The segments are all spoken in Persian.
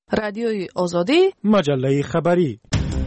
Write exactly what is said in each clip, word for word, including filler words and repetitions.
رادیوی آزادی، مجله خبری.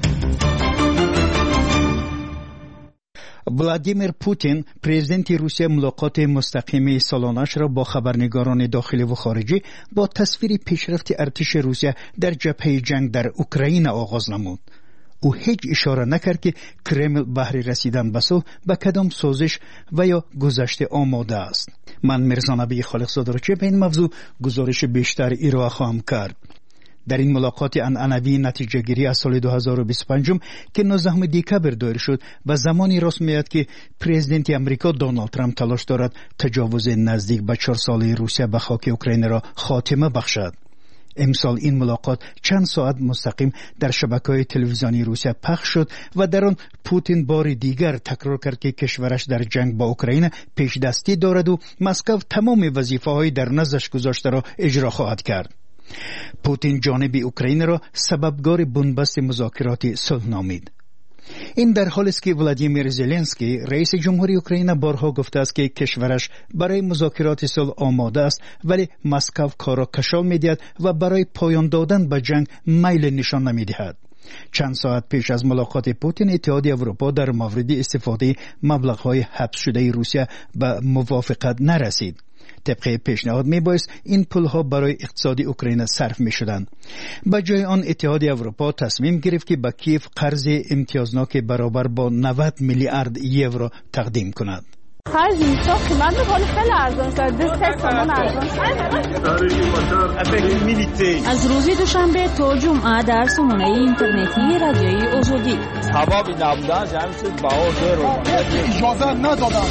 ولادیمیر پوتین پرزیدنت روسیه ملاقات مستقیم سالانش را با خبرنگاران داخلی و خارجی با تصویر پیشرفت ارتش روسیه در جبهه جنگ در اوکراین آغاز نمود. او هیچ اشاره نکرد که کرمل بهر رسیدن به صلح به کدام سازش و یا گذشته آماده است. من میرزا نبی خالقزاده را به این موضوع گزارش بیشتر ارائه خواهم کرد. در این ملاقات عنعنوی نتیجه گیری از سال دو هزار و بیست و پنج که نوزدهم دکبر دایر شد و زمانی راست میاد که پرزیدنت امریکا دونالد ترامپ تلاش دارد تجاوز نزدیک به چهار ساله روسیه به خاک اوکراین را خاتمه بخشد. امسال این ملاقات چند ساعت مستقیم در شبکه‌های تلویزیونی روسیه پخش شد و در آن پوتین بار دیگر تکرار کرد که کشورش در جنگ با اوکراین پیش دستی دارد و مسکو تمام وظیفه‌های در نظرش گذاشته را اجرا خواهد کرد. پوتین جانب اوکراین را سببگار بنبست مذاکرات صلح نامید. این در حالی است که ولادیمیر زلنسکی رئیس جمهوری اوکراین بارها گفته است که کشورش برای مذاکرات صلح آماده است، ولی مسکو کار را کشال می‌دهد و برای پایان دادن به جنگ میل نشان نمی‌دهد. چند ساعت پیش از ملاقات پوتین اتحادیه اروپا در مورد استفاده مبلغ‌های حبس شده روسیه به موافقت نرسید. طبق پیشنهاد میبایست این پولها برای اقتصاد اوکراین صرف میشدند. به جای آن اتحادیه اروپا تصمیم گرفت که به کیف قرض امتیازناک برابر با نود میلیارد یورو تقدیم کند. خرج میشه قیمت حال خیلی ارزان شد. دو سه تومان ارزان شد. از روز دوشنبه تا جمعه در سامانه اینترنتی رادیوی آزادی. هوا بی نبودن جمع شد با زیر اجازه ندادن.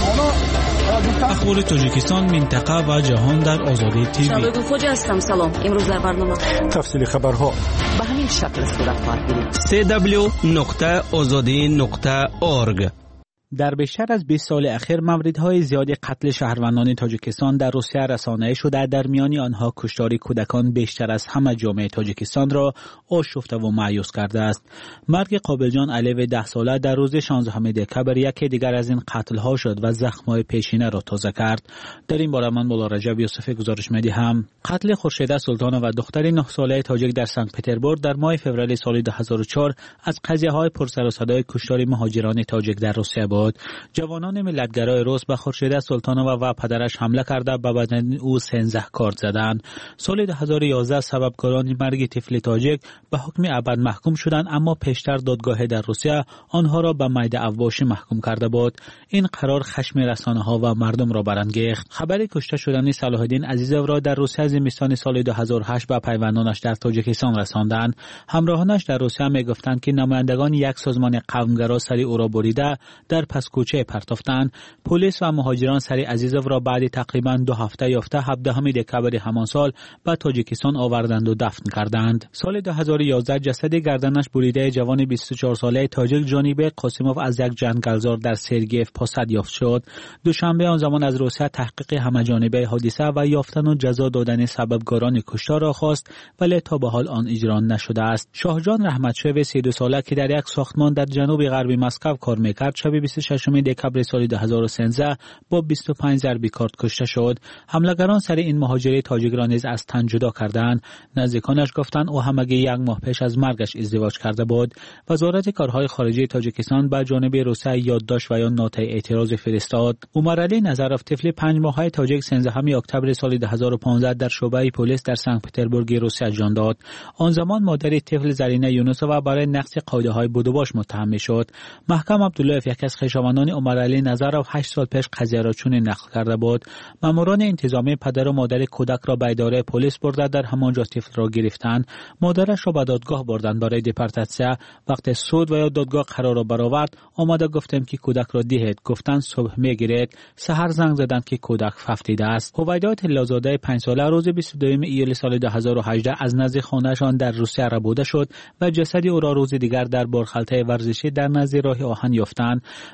اخبار تاجیکستان، منطقه و جهان در آزادی تیوی. شبکه فوجی هستم. سلام. امروز در برنامه تفصیل خبرها به همین شکل صورت خواهد گرفت. سی دبلیو نقطه آزادی نقطه اورگ. در بیشتر از بیست سال اخیر موردهای زیادی قتل شهروندان تاجیکستان در روسیه رسانه شده، در میان آنها کشتار کودکان بیشتر از همه جامعه تاجیکستان را آشفته و مایوس کرده است. مرگ قابلجان علیو ده ساله در روز شانزدهم دکبر یکی دیگر از این قتل‌ها شد و زخم‌های پیشینه را تازه کرد. در این باره من مولا رجب یوسفی گزارش می‌دهم. قتل خورشیده سلطانه و دختر نه ساله تاجیک در سنت پترزبورگ در ماه فوریه سال دو هزار و چهار از قضیه‌های پرسر و صدای کشتار مهاجران تاجیک در روسیه بود. جوانان ملتگرای روس به خورشیده سلطانووا و پدرش حمله کرده به بدن او سنزه کارد زدند. سال دو هزار و یازده سببکاران مرگ طفل تاجیک به حکم ابد محکوم شدند، اما پیشتر دادگاه در روسیه آنها را به مید اواشی محکوم کرده بود. این قرار خشم رسانه‌ها و مردم را برانگیخت. خبر کشته شدن صلاح الدین عزیزوف را در روسیه زمستان سال دو هزار و هشت به پیوندانش در تاجیکستان رساندند. همراهانش در روسیه میگفتند که نمایندگان یک سازمان قومگرا سری او را بریده در پس کوچه پرتافتند. پلیس و مهاجران سری عزیزوف را بعد تقریبا دو هفته یافته هفدهم دکبر همان سال به تاجیکستان آوردند و دفن کردند. سال دو هزار و یازده جسد گردنش بریده جوان بیست و چهار ساله تاجیک جانیبک قاسیموف از یک جنگلزار در سرگیف پاسد یافت شد. دوشنبه آن زمان از روسیه تحقیق همه‌جانبه حادثه و یافتن و جزا دادن سببکاران کشتار را خواست، ولی تا به حال آن اجرا نشده است. شاهجان رحمتشوی سی و دو ساله که در یک ساختمان در جنوب غربی مسکو کار میکرد، شب بیست و ششم دکبر سال دو هزار و سیزده با بیست و پنج ضربه کارد کشته شد. حملگران سر این مهاجر تاجیک را نیز از تن جدا کردند. نزدیکانش گفتند او همگی یک ماه پیش از مرگش ازدواج کرده بود. وزارت کارهای خارجه تاجیکستان به جانب روسیه یادداشت و یا نوت اعتراض فرستاد. عمرعلی نظروف طفل پنج ماهه تاجیک سیزدهم اکتبر سال دو هزار و پانزده در شعبه پلیس در سنت پترزبورگ روسیه جان داد. آن زمان مادر طفل زرینه یونسووا برای نقض قاعده‌های بودوباش متهم شد. محکم عبدالله یکی از خویشاوندان عمرعلی نظروف هشت سال پیش قضیه را چنین نقل کرده بود. ماموران انتظامی پدر و مادر کودک را به اداره پلیس برده در همانجا طفل را گرفتند. مادرش را به دادگاه بردند برای دپورتاسیون. وقتی سود و یا دادگاه قرار را برآورد، آمده گفتم که کودک را دهید. گفتند صبح میگیرید. سحر زنگ زدند که کودک ففتیده است. هویدا طلازاده پنج ساله روز بیست و دوم ایول سال دو هزار و هجده از نزد خانه‌شان در روسیه ربوده شد و جسد او را روز دیگر در بارخلطه ورزشی در نزد راه آهن یافتند.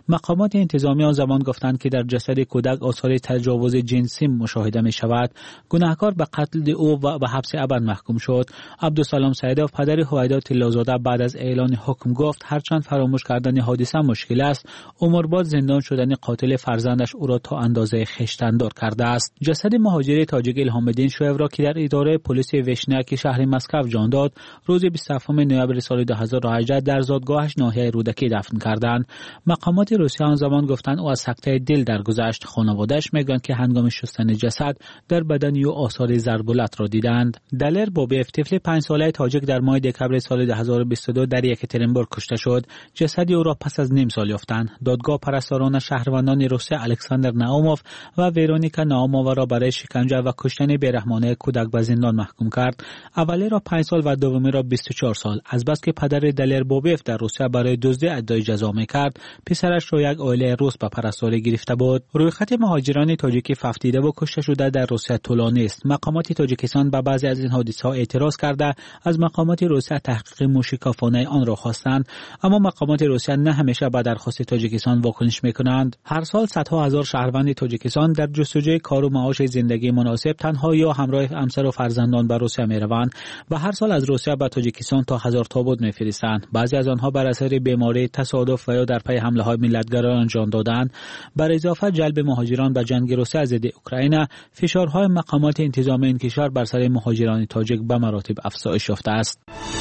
مقامات انتظامی آن زمان گفتند که در جسد کودک آثار تجاوز جنسی مشاهده می شود. گناهکار به قتل او و به حبس ابد محکوم شد. عبدالسلام سیدов پدر هویدا طلازاده بعد از اعلان حکم گفت هرچند فراموش کردن حادثه مشکل است، عمرباد زندان شدن قاتل فرزندش او را تا اندازه خشتندار کرده است. جسد مهاجر تاجیک الهام‌الدین شویو را که در اداره پلیس وشنیک شهر مسکو جان داد، روز بیست و هفتم نوامبر سال دو هزار و هجده در زادگاهش ناحیه رودکی دفن کردند. مقامات روسیه آن زمان گفتند او از سکته دل درگذشت. خانواده‌اش میگویند که هنگام شستن جسد در بدن او آثار ضربالت را دیدند. دلر بوبیف طفل پنج ساله تاجیک در ماه دکبر سال دو هزار و بیست و دو در یکاترینبورگ کشته شد. جسد او را پس از نیم سال یافتند. دادگاه پرستاران شهروندان روسیه الکساندر ناوموف و ورونیکا ناومووا را برای شکنجه و کشتن بیرحمانه کودک به زندان محکوم کرد. اولی را پنج سال و دومی را بیست و چهار سال. از بس که پدر دلر بوبیف در روسیه برای دزدی ادعای جزا می‌کرد، پسرش را یک عائله روس به پرستاری گرفته بود. رویخط مهاجران تاجیکی ففتیده و کشته شده در روسیه طولانی است. مقامات تاجیکستان به بعضی از این حادثه‌ها اعتراض کرده از مقامات روسیه تحقیق موشکافانه آن را خواستند، اما مقامات روسیه نه همیشه به درخواست تاجیکستان واکنش می‌کنند. هر سال صدها هزار شهروند تاجیکستان در جستجوی کار و معاش زندگی مناسب تنها یا همراه همسر و فرزندان به روسیه می‌روند و هر سال از روسیه به تاجیکستان تا هزار تابوت می‌فرستند. بعضی از آنها بر اثر بیماری، تصادف و یا در پی حمله‌های ملت‌گرایان جان دادند. بر اضافه جلب مهاجران به جنگ روسیه ضد اوکراین، فشارهای مقامات انتظامی این کشور بر سر مهاجران تاجیک به مراتب افزایش یافته است.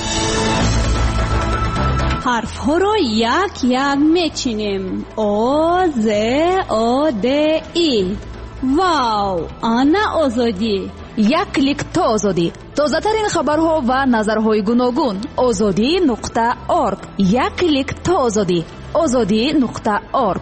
حرف ها را یک یک میچینیم. او ز او د ای. واو، آنا آزادی. یک کلیک تا آزادی. تازه ترین خبرها و نظرهای گوناگون. آزادی نقطه ارگ. یک کلیک تا آزادی. آزادی نقطه ارگ.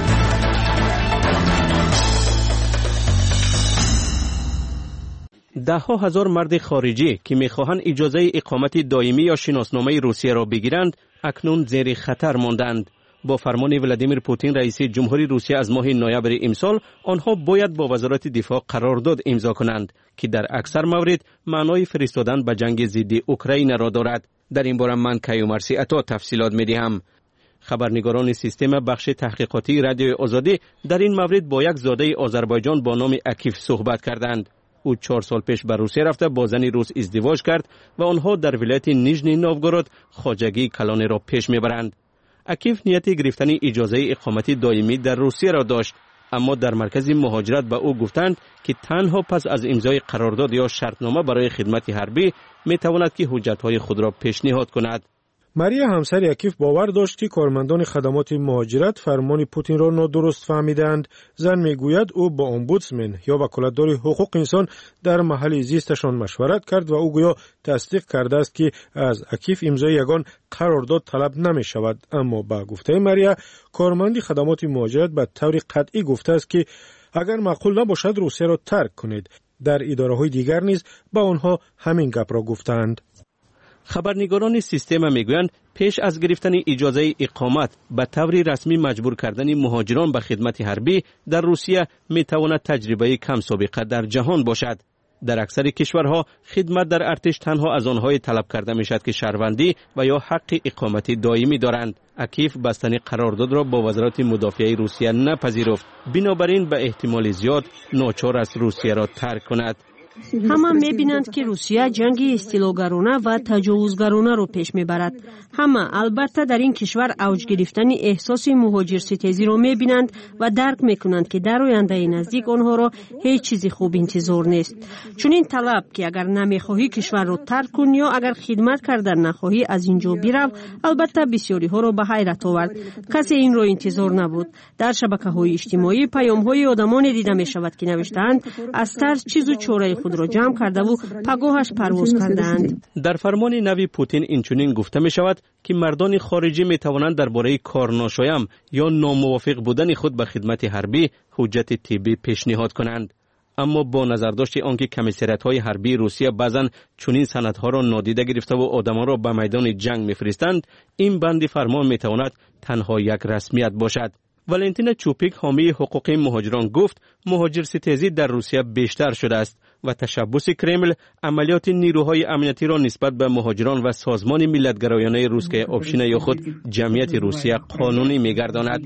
ده ها هزار مرد خارجی که میخواهند اجازه اقامت دائمی یا شناسنامه روسیه را بگیرند اکنون زیر خطر ماندند. با فرمان ولادیمیر پوتین رئیس جمهوری روسیه از ماه نوامبر امسال آنها باید با وزارت دفاع قرارداد امضا کنند که در اکثر موارد معنای فرستادن به جنگ ضد اوکراین را دارد. در این باره من کیومرثی عطا تفصیلات میدهم. خبرنگاران سیستم بخش تحقیقاتی رادیوی آزادی در این مورد با یک زاده آذربایجان با نام اکیف صحبت کردند. او چهار سال پیش به روسیه رفته با زنی روس ازدواج کرد و آنها در ولایت نیژنی نوگورود خواجگی کلان را پیش میبرند. اکیف نیت گرفتن اجازه اقامت دائمی در روسیه را داشت، اما در مرکز مهاجرت به او گفتند که تنها پس از امضای قرارداد یا شرطنامه برای خدمت حربی میتواند که حجتهای خود را پیشنهاد کند. ماریا همسر اکیف باور داشت که کارمندان خدمات مهاجرت فرمان پوتین را نادرست فهمیدند. زن میگوید او با امبودسمن یا وکالتدار حقوق انسان در محل زیستشان مشورت کرد و او گویا تصدیق کرده است که از اکیف امضای یگان قرارداد طلب نمی شود. اما با گفته ماریا کارمند خدمات مهاجرت به طور قطعی گفته است که اگر معقول نباشد روسیه را ترک کنید. در اداره های دیگر نیز با آنها همین گپ را گفتند. خبرنگاران سیستم میگویند پیش از گرفتن اجازه اقامت به طور رسمی مجبور کردن مهاجران به خدمت حربی در روسیه میتواند تجربه کم سابقه در جهان باشد. در اکثر کشورها خدمت در ارتش تنها از آنهای طلب کرده میشد که شهروندی و یا حق اقامت دائمی دارند. اکیف بستن قرارداد را با وزارت مدافعه روسیه نپذیرفت، بنابراین به احتمال زیاد ناچار است روسیه را ترک کند. همه می‌بینند که روسیه جنگ استیلاگرانه و تجاوزگرانه رو پیش میبرد. همه البته در این کشور اوج گرفتن احساس مهاجرستیزی رو می‌بینند و درک میکنند که در آینده نزدیک آنها را هیچ چیزی خوب انتظار نیست. چون این طلب که اگر نمیخواهی کشور رو ترک کن یا اگر خدمت کردن نخواهی از اینجا برو، البته بسیاری ها رو به حیرت آورد. کسی این رو انتظار نبود. در شبکه‌های اجتماعی پیام‌های آدمان دیده می‌شود که نوشتند از ترس چیز و چاره خود را جمع کرده و پگاهش پرواز کردند. در فرمان نوی پوتین اینچنین گفته می شود که مردان خارجی می توانند درباره کار ناشایم یا ناموافق بودن خود به خدمت حربی حجت طبی پیشنهاد کنند. اما با نظر داشت آنکه کمیسریت‌های حربی روسیه بعضن چنین سندها را نادیده گرفته و آدمان را به میدان جنگ می‌فرستند، این بند فرمان می تواند تنها یک رسمیت باشد. ولنتینا چوپیک حامی حقوق مهاجران گفت مهاجرستیزی در روسیه بیشتر شده است و تشبث کرمل عملیات نیروهای امنیتی را نسبت به مهاجران و سازمان ملت‌گرایانه روسیه آپشین یا خود جمعیت روسیه قانونی می‌گرداند.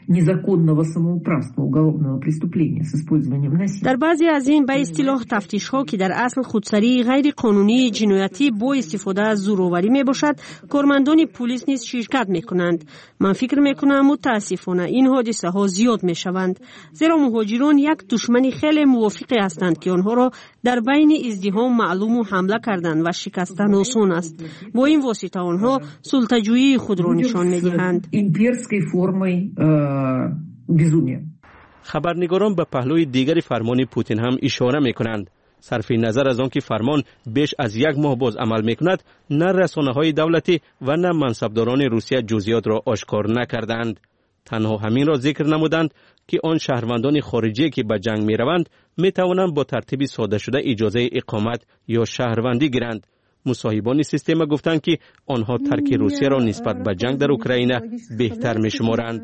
незаконного самоуправства, уголовного преступления с использованием насилия. در بعضی از این به اصطلاح تفتیش‌ها که در اصل خودسری غیر قانونی جنایتی با استفاده از زورآوری میباشد، کارمندان پلیس نیز شرکت میکنند. من فکر میکنم متاسفانه این حادثه ها زیاد میشوند، زیرا مهاجران یک دشمن خیلی موافق هستند که آنها را در بین ازدحام معلوم و حمله کردن و شکستن آسان است. با این واسطه آنها سلطه‌جویی خود را نشان میدهند. имперской формой безумия. خبرنگاران به پهلوی دیگری فرمان پوتین هم اشاره میکنند. صرف نظر از آن که فرمان بیش از یک ماه باز عمل میکند، نه رسانه‌های دولتی و نه منصبداران روسیه جزئیات را آشکار نکردند. تنها همین را ذکر نمودند که آن شهروندان خارجی که به جنگ میروند میتوانند با ترتیب ساده شده اجازه اقامت یا شهروندی گیرند. مصاحبان سیستم گفتند که آنها ترک روسیه را نسبت به جنگ در اوکراین بهتر می‌شمارند.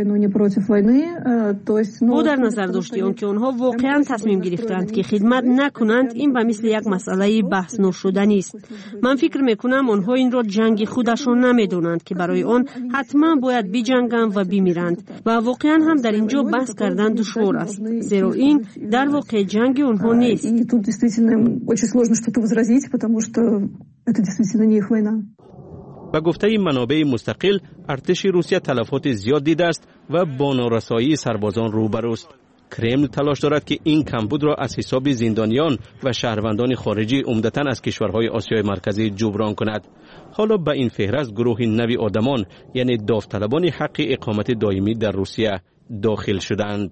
او در نظر داشتیم که آنها واقعا تصمیم گرفتند که خدمت نکنند. این به مثل یک مسئله بحث نشدنی است. من فکر میکنم آنها این را جنگ خودشان نمیدونند که برای آن حتما باید بجنگند و بمیرند و واقعا هم در اینجا بحث کردن دشوار است، زیرا این در واقع جنگ آنها نیست. Это действительно не их война. با گفته منابع مستقل، ارتش روسیه تلفات زیاد دیده است و با نارسایی سربازان روبروست. کرمل تلاش دارد که این کمبود را از حساب زندانیان و شهروندان خارجی عمدتاً از کشورهای آسیای مرکزی جبران کند. حالا به این فهرست گروهی نوی آدمان، یعنی داوطلبان حق اقامت دائمی در روسیه داخل شدند.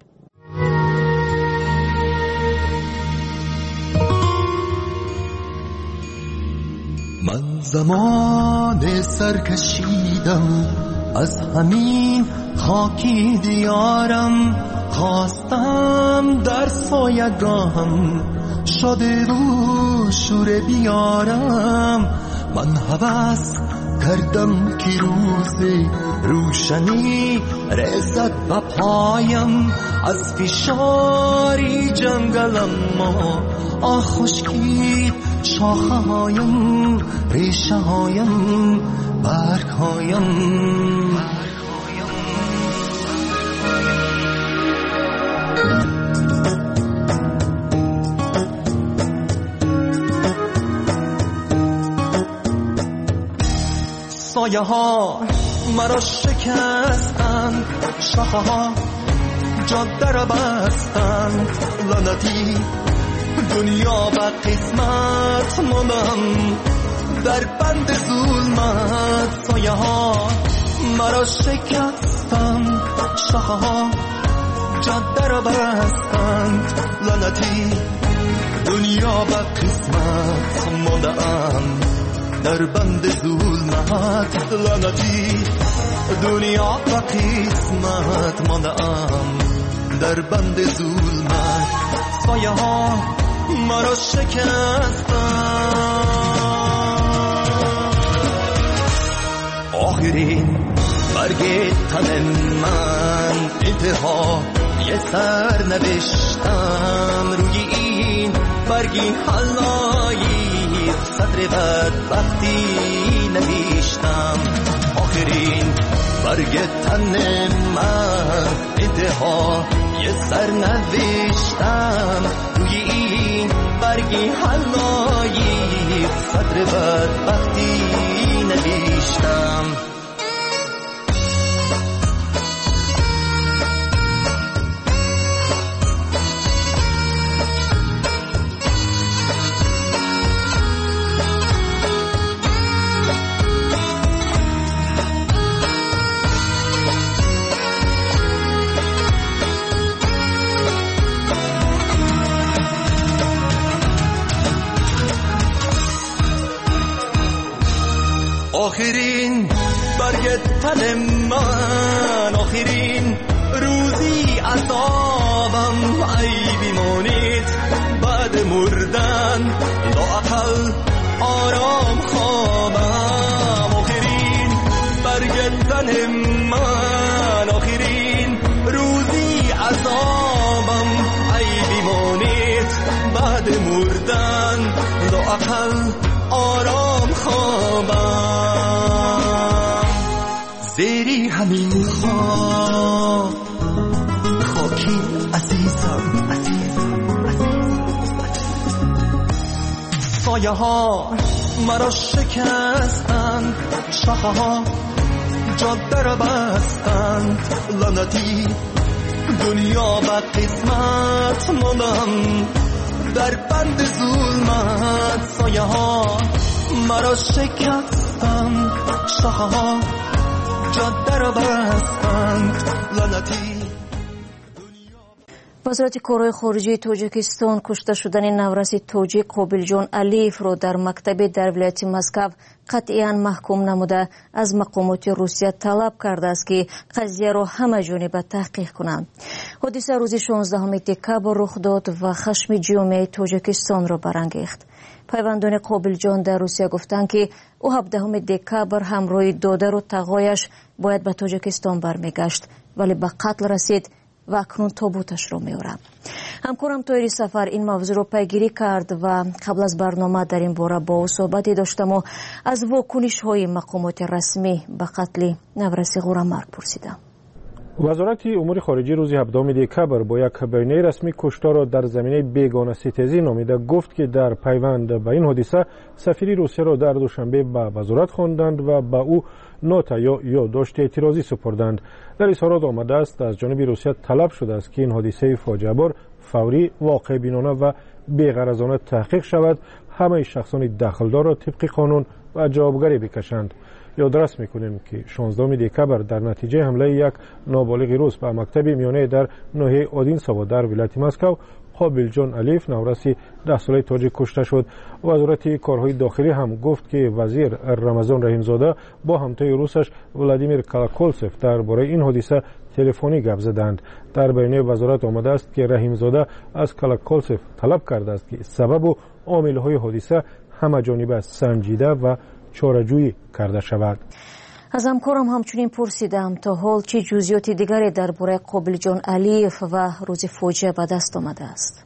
من زمان سرکشیدم از همین خاکی دیارم، خواستم در سایگاهم شده رو شور بیارم. من هوس کردم که روز روشنی رسد به پایم، از فشاری جنگلم ما آه خشکید شاخه هایم، ریشه هایم، برگ هایم. سایه ها مرا شکستند، شاخه ها جاده را بستند، لعنتی دنیا و قسمت ماندم در بند ظلمت. سایه ها مرا شکستند، شاخه ها جاده را بستند، لعنتی دنیا و قسمت ماندم در بند ظلمت. لعنتی دنیا و قسمت ماندم در بند ظلمت. سایه ها مرا شکستند. آخرین برگ تن من انتها یه سر نوشتم، روی این برگی حلایی صدر بدبختی نوشتم. آخرین برگ تن من انتها یه سر نوشتم، روی این برگی حلایی صدر بدبختی نوشتم. آخرین برگ تن من، آخرین روزی عذابم، ای بیمانید بعد مردن لااقل آرام خوابم. آخرین برگ تن من، آخرین روزی عذابم، ای بیمانید بعد مردن لااقل آرام خوابم. زیری همین خواب سایه ها مرا شکستند، شاخه ها جاده را بستند، لعنتی دنیا و قسمت ماندم در بند ظلمت. سایه ها مرا شکستند، شاخه ها جاده را بستند، لعنتی. وزارت کارهای خارجه تاجیکستان کشته شدن نورس تاجیک قابلجان علیف را در مکتب در ولایت مسکو قطعاً محکوم نموده از مقامات روسیه طلب کرده است که قضیه را همه جانبه تحقیق کنند. حادثه روز شانزدهم دکبر رخ داد و خشم جامعه تاجیکستان را برانگیخت. پیوندان قابلجان در روسیه گفتند که او هفدهم دکبر همراه دادر و تقایش باید به تاجیکستان برمیگشت، ولی به قتل رسید و اکنون تابوتش را می‌آورد. همکارم طاهری سفر این موضوع را پیگیری کرد و قبل از برنامه در این باره با او صحبتی داشتم و از واکنش‌های مقامات رسمی به قتل نورس غورامرگ پرسیدم. وزارت امور خارجه روز هفدهم دکبر با یک بیانیه رسمی کشتار را در زمینه بیگانه ستیزی نامیده گفت که در پیوند به این حادثه سفیر روسیه را در دوشنبه به وزارت خواندند و به او نوت یا یادداشت اعتراضی سپردند. در اظهارات آمده است از جانب روسیه طلب شده است که این حادثه فاجعه بار فوری، واقع بینانه و بی‌غرضانه تحقیق شود، همه شخصان دخلدار را طبق قانون و جوابگری بکشند. یادداشت میکنیم که شانزدهم دکبر در نتیجه حمله یک نابالغ روس به مکتب میانه در ناحیه اودینسا در ولایت مسکو قابلجان علیف نورسی ده ساله تاجیک کشته شد. وزارت کارهای داخلی هم گفت که وزیر رمضان رحیمزاده با همتای روسش ولادیمیر کالاکولسف درباره این حادثه تلفنی گپ زدند. در بیانیه وزارت آمده است که رحیمزاده از کالاکولسف طلب کرده است که سبب و عامل‌های حادثه همه جانبه سنجیده و چاره‌جویی کرده شود. از همکارم همچنین پرسیدم تا حال چه جزئیات دیگری درباره قابلجان علیف و روز فاجعه به دست آمده است.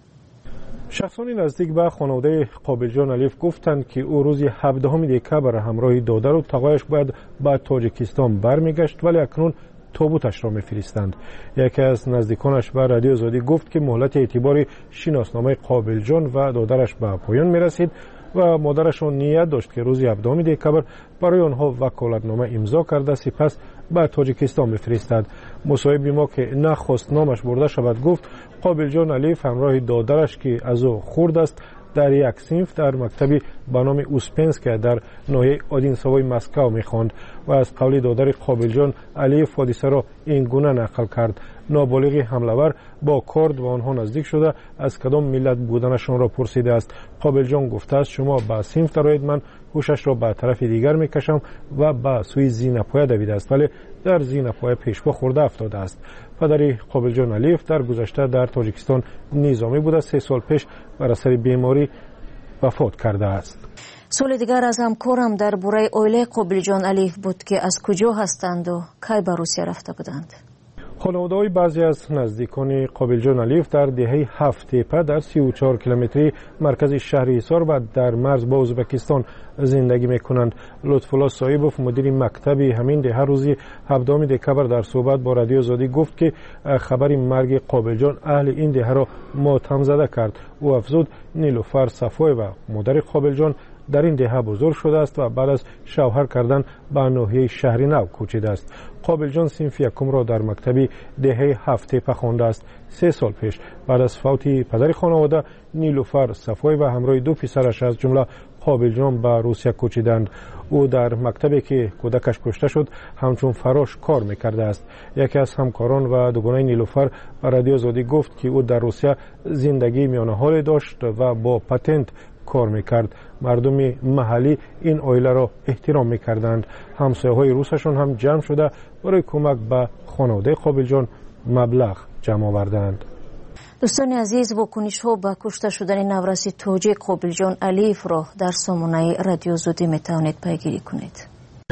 شخصانی نزدیک به خانواده قابلجان علیف گفتند که او روز هفدهم دکبر همراه دادر و تقایش باید به تاجیکستان برمیگشت، ولی اکنون تابوتش را میفرستند. یکی از نزدیکانش به رادیو آزادی گفت که مهلت اعتبار شناسنامه قابلجان و دادرش به پایان میرسید و مادرشان نیت داشت که روز هفدهم دکبر برای آنها وکالتنامه امضا کرده سپس به تاجیکستان بفرستد. مصاحب ما که نخواست نامش برده شود گفت قابلجان علیف همراه دادرش که از او خرد است در یک صنف در مکتبی به نام اوسپنسک در ناحیه اودینساوی مسکو می‌خواند و از قول دادر قابلجان علیف حادثه را این گونه نقل کرد. نابالغ حمله‌ور با کارد و آنها نزدیک شده از کدام ملت بودنشان را پرسیده است. قابلجان گفته است شما به صنف درآیید، من هوشش را به طرف دیگر میکشم و به سوی زینه‌پایه دویده است، ولی در زینه‌پایه پیشوا خورده افتاده است. پدر قابلجان علیف در گذشته در تاجیکستان نظامی بوده، سه سال پیش بر اثر بیماری وفات کرده است. سوال دیگر از همکارم درباره عائله قابلجان علیف بود که از کجا هستند و کی به روسیه رفته بودند. خانواده‌های بعضی از نزدیکان قابلجان علیف در دهه هفت تپه در سی و چهار کیلومتری مرکز شهر حصار و در مرز با ازبکستان زندگی میکنند. لطف‌الله صاحبوف مدیر مکتبی همین دهه روزی هفدهم دکبر در صحبت با رادیو آزادی گفت که خبر مرگ قابلجان اهل این دهه را ماتم زده کرد. او افزود نیلوفر صفای و مادر قابلجان در این دهه بزرگ شده است و بعد از شوهر کردن به ناحیه شهر نو کوچیده است. قابلجان صنف یکم را در مکتبی دهه هفت تپه خوانده است. سه سال پیش بعد از فوت پدر خانواده نیلوفر صفای و همراه دو پسرش از جمله قابلجان به روسیه کوچیدند. او در مکتبی که کودکش کشته شد همچون فراش کار میکرده است. یکی از همکاران و دوگانه نیلوفر به رادیو آزادی گفت که او در روسیه زندگی میانه حال داشت و با پتنت کار میکرد. مردم محلی این عائله را احترام میکردند. همسایه‌های روسشان هم جمع شده برای کمک به خانواده قابلجان مبلغ جمع آوردند. دوستان عزیز، واکنش ها به کشته شدن نورس تاجیک قابلجان علیف را در سامانه رادیو آزادی میتوانید پیگیری کنید.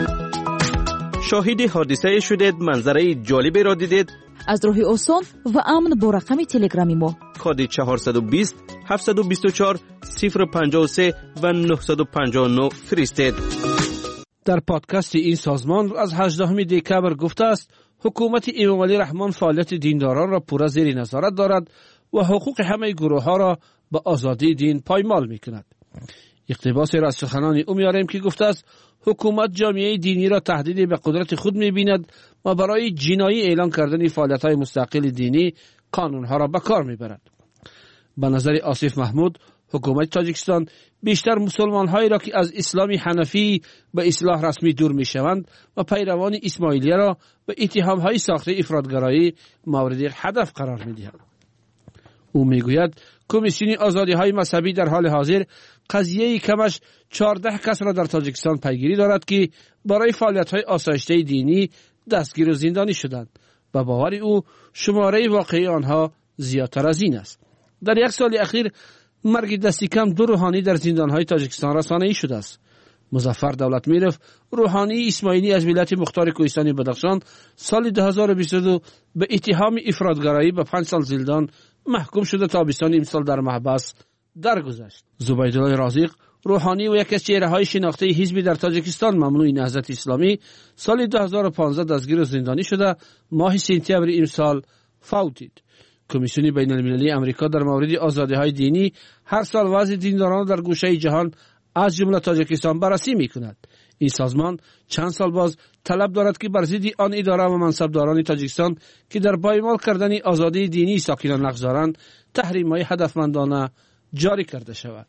شاهد حادثه شدید، منظره جالبی را دیدید؟ از راه آسان و امن با رقم تلگرامی ما کد چهارصد و بیست هفتصد و بیست و چهار صفر پنجاه و سه و نهصد و پنجاه و نه فرستید. در پادکست این سازمان از هجدهم دکبر گفته است حکومت امام علی رحمان فعالیت دینداران را پورا زیر نظارت دارد و حقوق همه گروه ها را به آزادی دین پایمال می کند. اقتباس را از سخنان او میاریم که گفته است حکومت جامعه دینی را تهدید به قدرت خود می‌بیند و برای جنایی اعلان کردن فعالیت‌های مستقل دینی قانون‌ها را به کار می‌برد. به نظر آصف محمود حکومت تاجیکستان بیشتر مسلمان‌هایی را که از اسلام حنفی به اصلاح رسمی دور می‌شوند و پیروان اسماعیلیه را به اتهام‌های ساخته افراطگرایی مورد هدف قرار می‌دهد. او میگوید کمیسیون آزادی‌های مذهبی در حال حاضر قضیه کمش چهارده کس را در تاجیکستان پیگیری دارد که برای فعالیت‌های آسایشته دینی دستگیر و زندانی شدند و باور او شماره واقعی آنها زیادتر از این است. در یک سال اخیر مرگ دستی کم دو روحانی در زندان‌های تاجیکستان رسانه‌ای شده است. مظفر دولتمیرف روحانی اسماعیلی از ولایت مختار کوهستانی بدخشان سال دو هزار و بیست و دو به اتهام افراطگرایی به پنج سال زندان محکوم شده تابستان امسال در محبس درگذشت. زبیدالله رازق روحانی و یکی از چهره‌های شناخته حزبی در تاجیکستان ممنوع نهضت اسلامی سال دو هزار و پانزده دستگیر و زندانی شده ماه سپتامبر امسال فوتید. کمیسیون بین المللی امریکا در مورد آزادی‌های دینی هر سال وضع دینداران در گوشه جهان از جمله تاجیکستان بررسی می‌کند. این سازمان چند سال باز طلب دارد که بر ضد آن اداره و منصبداران تاجیکستان که در پایمال کردن آزادی دینی ساکنان نقش دارند تحریم‌های هدفمندانه جاری کرده شود.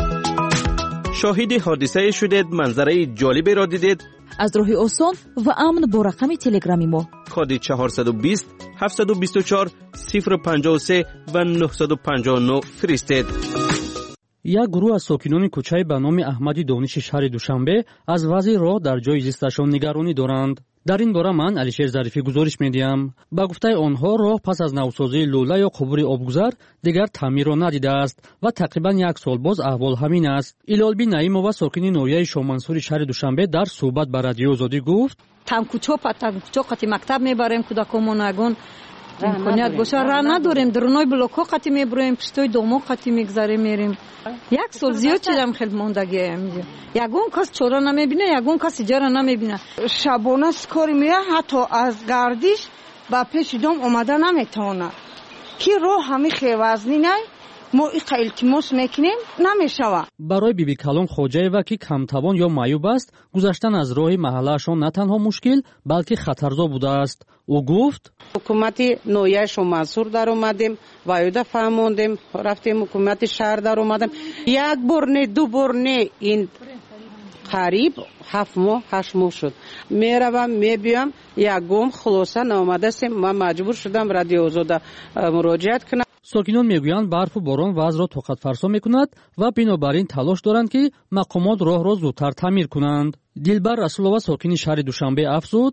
شاهد حادثه شدید، منظره جالبی را دیدید؟ از راه آسان و امن با رقم تلگرامی ما کد چهارصد و بیست هفتصد و بیست و چهار صفر پنجاه و سه و نهصد و پنجاه و نه فرستید. یک گروه از ساکنان کوچه به نام احمدی دانش شهر دوشنبه از وضع راه در جای زیستشان نگرانی دارند. در این باره من علیشیر ظریفی گزارش میدیم. با گفته آنها راه پس از نوسازی لوله یا قبور آبگذر دیگر تعمیر را ندیده است و تقریبا یک سال باز احوال همین است. ایلالبی نعیمова ساکن نویه شامنصور شهر دوشنبه در صحبت با رادیو آزادی گفت: تمکوچو پتمکوچو قتی مکتب میبریم کودکامون اگون امکانیت باشه راه نداریم، درونای بلوکو قتی میبریم، پشتوی دومو قتی میگذاریم میریم. یک سال زیاد چیدم خیلی موندگی اینجا. یگون کس چورا نمیبینه، یگون کس جارا نمیبینه. شبانه سکاری میره، حتی از گردش با پیش دوم اومده نمیتونه. کی رو همین خیوزنی نه ما التماس میکنیم نمیشوه. برای بیبی کلام خوجاєва که کمتوان یا معیوب است گذشتن از راه محلهشان نه تنها مشکل بلکه خطرزا بوده است. او گفت حکومت نویه شامنصور در اومدیم وایده فهموندیم، رفتیم حکومت شهر در اومدیم، یک بار نه دو بار نه این قریب هفت ماه هشت ماه شد میروم میبیم یکم خلاصه نامده سیم. من مجبور شدم رادیو آزاد مراجعت کنم. ساکنان میگویند برف و باران وضع را طاقت فرسا میکند و بنابراین تلاش دارند که مقامات راه را زودتر تعمیر کنند. دلبر رسولова ساکن شهر دوشنبه افزود: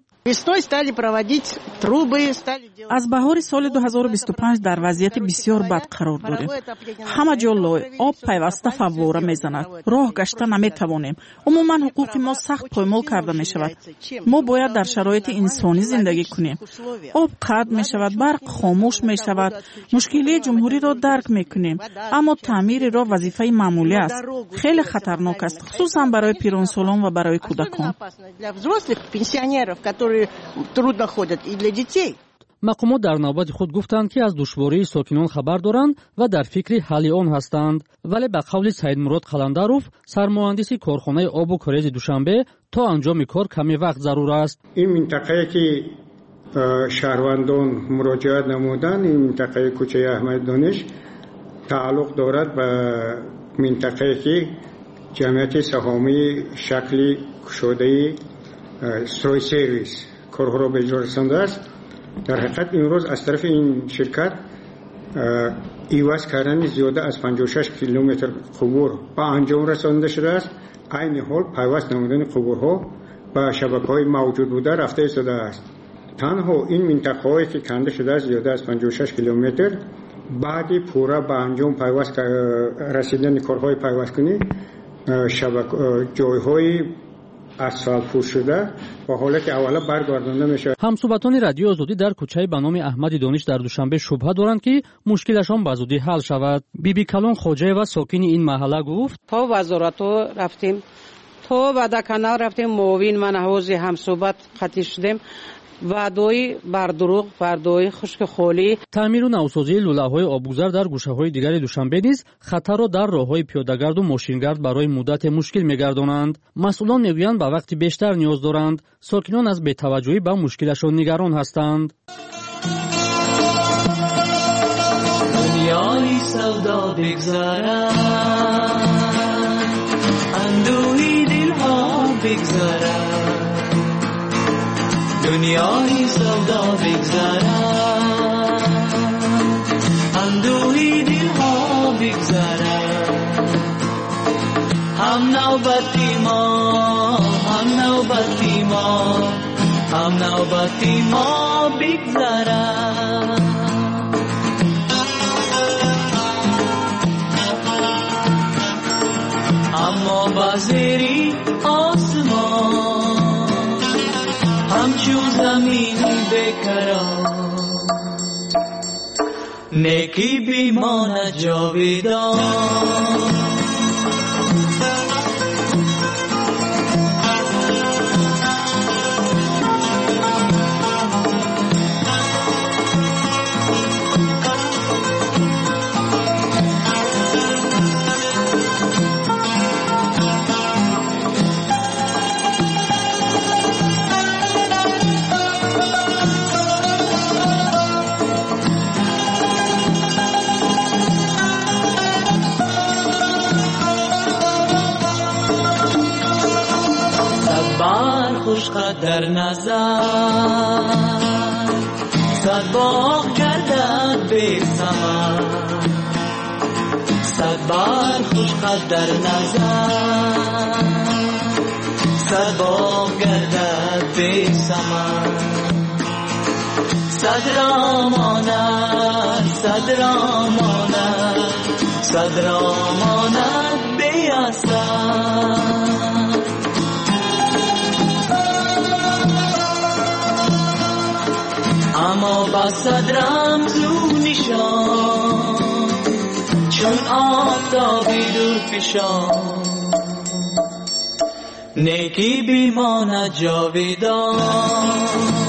از بهار سال دو هزار و بیست و پنج در وضعیت بسیار بد قرار داریم. همه جا لای آب پیوسته فواره میزند. راه گشته نمیتوانیم. عموما حقوق ما سخت پایمال کرده می شود. ما باید در شرایط انسانی زندگی کنیم. آب قطع می شود، برق خاموش می شود. مشکلی جمهوری را درک می کنیم، اما تعمیر راه وظیفه معمولی است. خیلی خطرناک است، خصوصا برای پیرانسالان و برای کودکان. مقامات در نوبت خود گفتند که از دشواری ساکنان خبر دارند و در فکر حل آن هستند، ولی به قول سید مراد قلندروف سرمهندس کارخانه آب و کاریز دوشنبه تا انجام کار کمی وقت ضرور است. این منطقه که شهروندان مراجعت نمودند، این منطقه کوچه احمد دانش تعلق دارد به منطقه که جمعیت سهامی شکلی شده استروی سرویس کارها را به اجرا رسانده است. در حقیقت امروز از طرف این شرکت ایواز کردن زیاده از پنجاه و شش کیلومتر قبور به انجام رسانده شده است. عین حال پیوست نمودن قبورها به شبکه‌های موجود بوده رفته ایستاده است. تنها این منطقه‌هایی که کنده شده است زیاده از پنجاه و شش کیلومتر بعدی پورا به انجام پیوست رسیدن کارهای پیوست کنی شبکه جایهای اسفالت پوش شده با حالت اولا برگردانده میشه. همصحبتان رادیو آزادی در کوچه به نام احمدی دانش در دوشنبه شبهه دارند که مشکلشان به زودی حل شود. بیبی کلان خوجاєва ساکن این محله گفت: تا وزارت رفتیم، تا خب بعد کنار رفتیم معاون من حوض هم صحبت خطی شدیم وعده‌ای بر دروغ وعده‌ای خشک خولی. تعمیر و نوسازی لوله‌های آبگذر در گوشه‌های دیگر دوشنبه نیز خطر را در راه‌های پیاده‌گرد و ماشینگرد برای مدت مشکل می‌گردانند. مسئولان می‌گویند به وقت بیشتر نیاز دارند. ساکنان از بی‌توجهی به مشکلشان نگران هستند. دنیای سودا بگذرد، اندوهی دلها بگذرد، دنیای سودا بگذرد، اندوهی دلها بگذرد، هم نوبتی ما، هم نوبتی ما، هم نوبتی ما بگذرد. اما بازری آسمان همچون زمین بکران، نیکی بیماند جاویدان. خوشخط در نظر صد باغ گردد به ثمر، صد بار خوشخط در نظر صد باغ گردد به ثمر، صد را ماند صد را ماند صد را ماند به اثر. اما با صد رمزو نشان چون آفتابی دور فشان، نیکی بیماند جاویدان.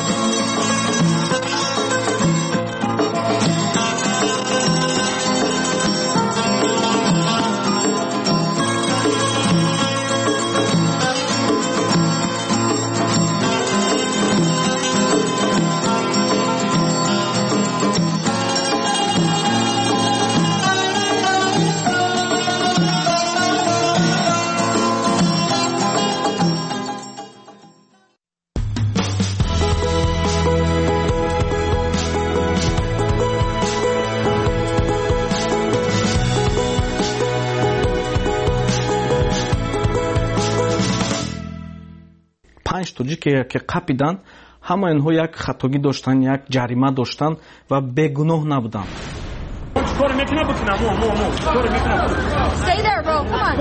توجی که که قپیدن همه اینها یک خطاگی داشتن، یک جریمه داشتن و بیگناه نبودن. چیکار میکنه بکنم مو مو مو چیکار میکنه Stay there bro come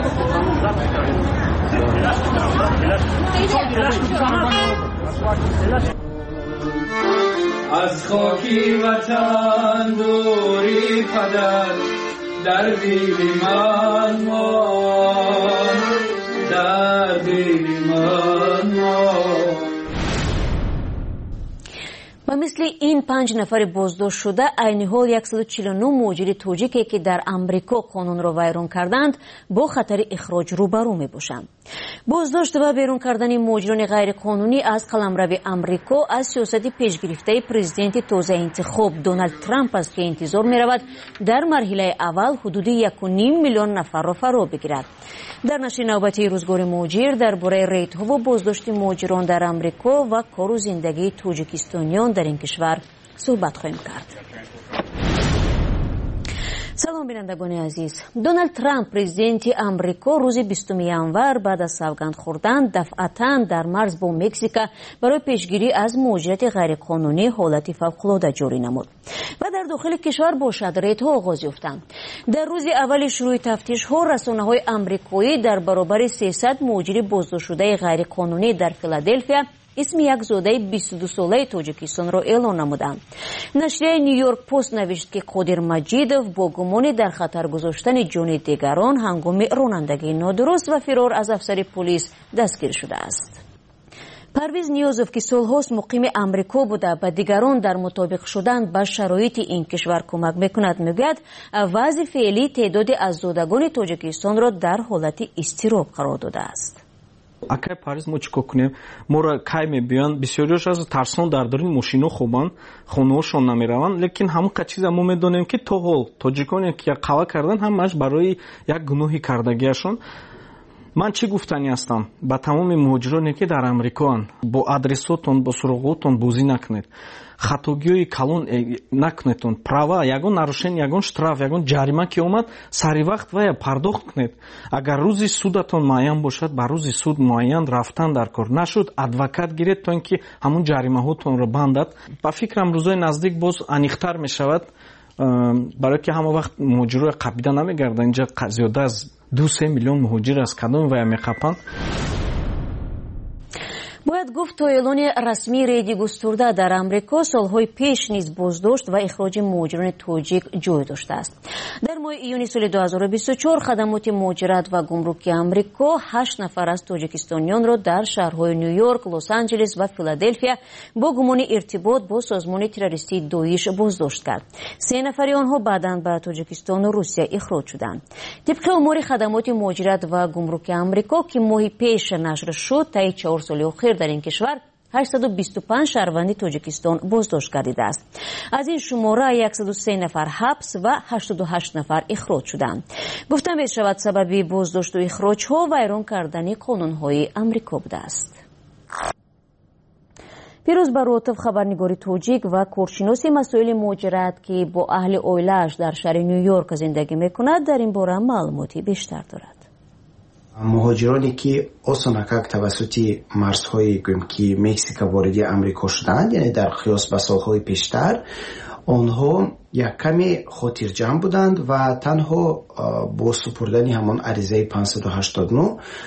on از خاکی وطن دوری پدر در دل من مان، در دل من مان. و مثل این پنج نفر بازداشت شده عین حال صد و چهل و نه مهاجر تاجیکی که در امریکا قانون را ویران کردند با خطر اخراج روبرو می باشند. بازداشت و بیرون کردن مهاجران غیر قانونی از قلمرو امریکا از سیاست پیش گرفته پرزیدنت تازه انتخاب دونالد ترامپ است که انتظار می رود در مرحله اول حدود یک و نیم میلیون نفر را فرا بگیرد. در نشر نوبتی روزگار مهاجر درباره ریت‌ها و بازداشت مهاجران در امریکا و کار و زندگی تاجیکستانیان در این کشور صحبت خواهیم کرد. سلام بینندگان عزیز. دونالد ترامپ پرزیدنت امریکا روز بیستم ژانویه بعد از سوگند خوردن دفعتاً در مرز با مکزیک برای پیشگیری از مهاجرت غیرقانونی حالت فوق‌العاده جاری نمود و در داخل کشور با ریت‌ها آغاز یافتند. در روز اول شروع تفتیش‌ها رسانه‌های آمریکایی در برابر سیصد مهاجر بازداشت شده غیرقانونی در فیلادلفیا اسم یک زاده بیست و دو ساله تاجیکستان را اعلام نمودند. نشریه نیویورک پست نوشت که قادر مجیدوف با گمان در خطر گذاشتن جان دیگران هنگام رانندگی نادرست و فرار از افسر پلیس دستگیر شده است. پرویز نیازوف که سالهاست مقیم امریکا بوده و دیگران در مطابق شدن با شرایط این کشور کمک میکند میگوید وضع فعلی تعداد از زادگان تاجیکستان را در حالت اضطراب قرار داده است. акай париз мо чикор кунем моро кай мебиёнд бисёриёш аз тарсон дар дарини мошино хобанд хонаҳошон намераванд лекин ҳамон чиза мо медонем ки то ҳол тоҷиконе ки қава кардан ҳамааш барои як гуноҳи кардагиашон. ман чӣ гуфтанӣ ҳастам ба тамоми муҳоҷироне ки дар амрикоанд бо адресотон бо суроғотон бозӣ накунед, хатогиҳои калон накунедтон, права ягон нарушен ягон штраф ягон ҷарима ки омад сари вақт вая пардохт кунед. агар рӯзи судатон муайян бошад ба рӯзи суд муайян рафтан дар кор, нашуд адвокат гиред то ин ки ҳамон ҷаримаҳотонро бандад. ба фикрам рӯзои наздик боз аниқтар мешавад, барое ки ҳама вақт муҳоҷирои қабида намегарданд. инҷа зиёда аз ду се миллион муҳоҷир аз кадоми вая меқапанд. бояд гуфт то эълони расмии рейди густурда дар амрико солҳои пеш низ боздошт ва ихроҷи муҳоҷирони тоҷик ҷой доштааст. дар моҳи июни соли ду ҳазору бисту чор хадамоти муҳоҷират ва гумруки амрико ҳашт нафар аз тоҷикистонёнро дар шаҳрҳои ню-йорк, лос-анҷелес ва филаделфия бо гумони иртибот бо созмони террористии доиш боздошт кард. се нафари онҳо баъдан ба тоҷикистону русия ихроҷ шуданд. тибқи омори хадамоти муҳоҷират ва гумруки амрико ки моҳи пеш нашр шуд, таи чор соли охир дар ин кишвар ҳаштсаду бисту панҷ шаҳрванди тоҷикистон боздошт гардидааст. аз ин шумора яксаду се нафар ҳабс ва ҳаштоду ҳашт нафар ихроҷ шуданд. гуфта мешавад сабаби боздошту ихроҷҳо вайрон кардани қонунҳои амрико будааст. пирӯз баротов хабарнигори тоҷик ва коршиноси масоили муҳоҷират ки бо аҳли оилааш дар шаҳри ню-йорк зиндагӣ мекунад дар ин бора маълумоти бештар дорад. муҳоҷироне ки осонакак тавассути марзҳои гӯем ки мексика вориди амрико шуданд, яъне дар қиёс ба солҳои пештар, онҳо як каме хотирҷамъ буданд ва танҳо бо супурдани ҳамон аризаи панҷсаду ҳаштоду нӯ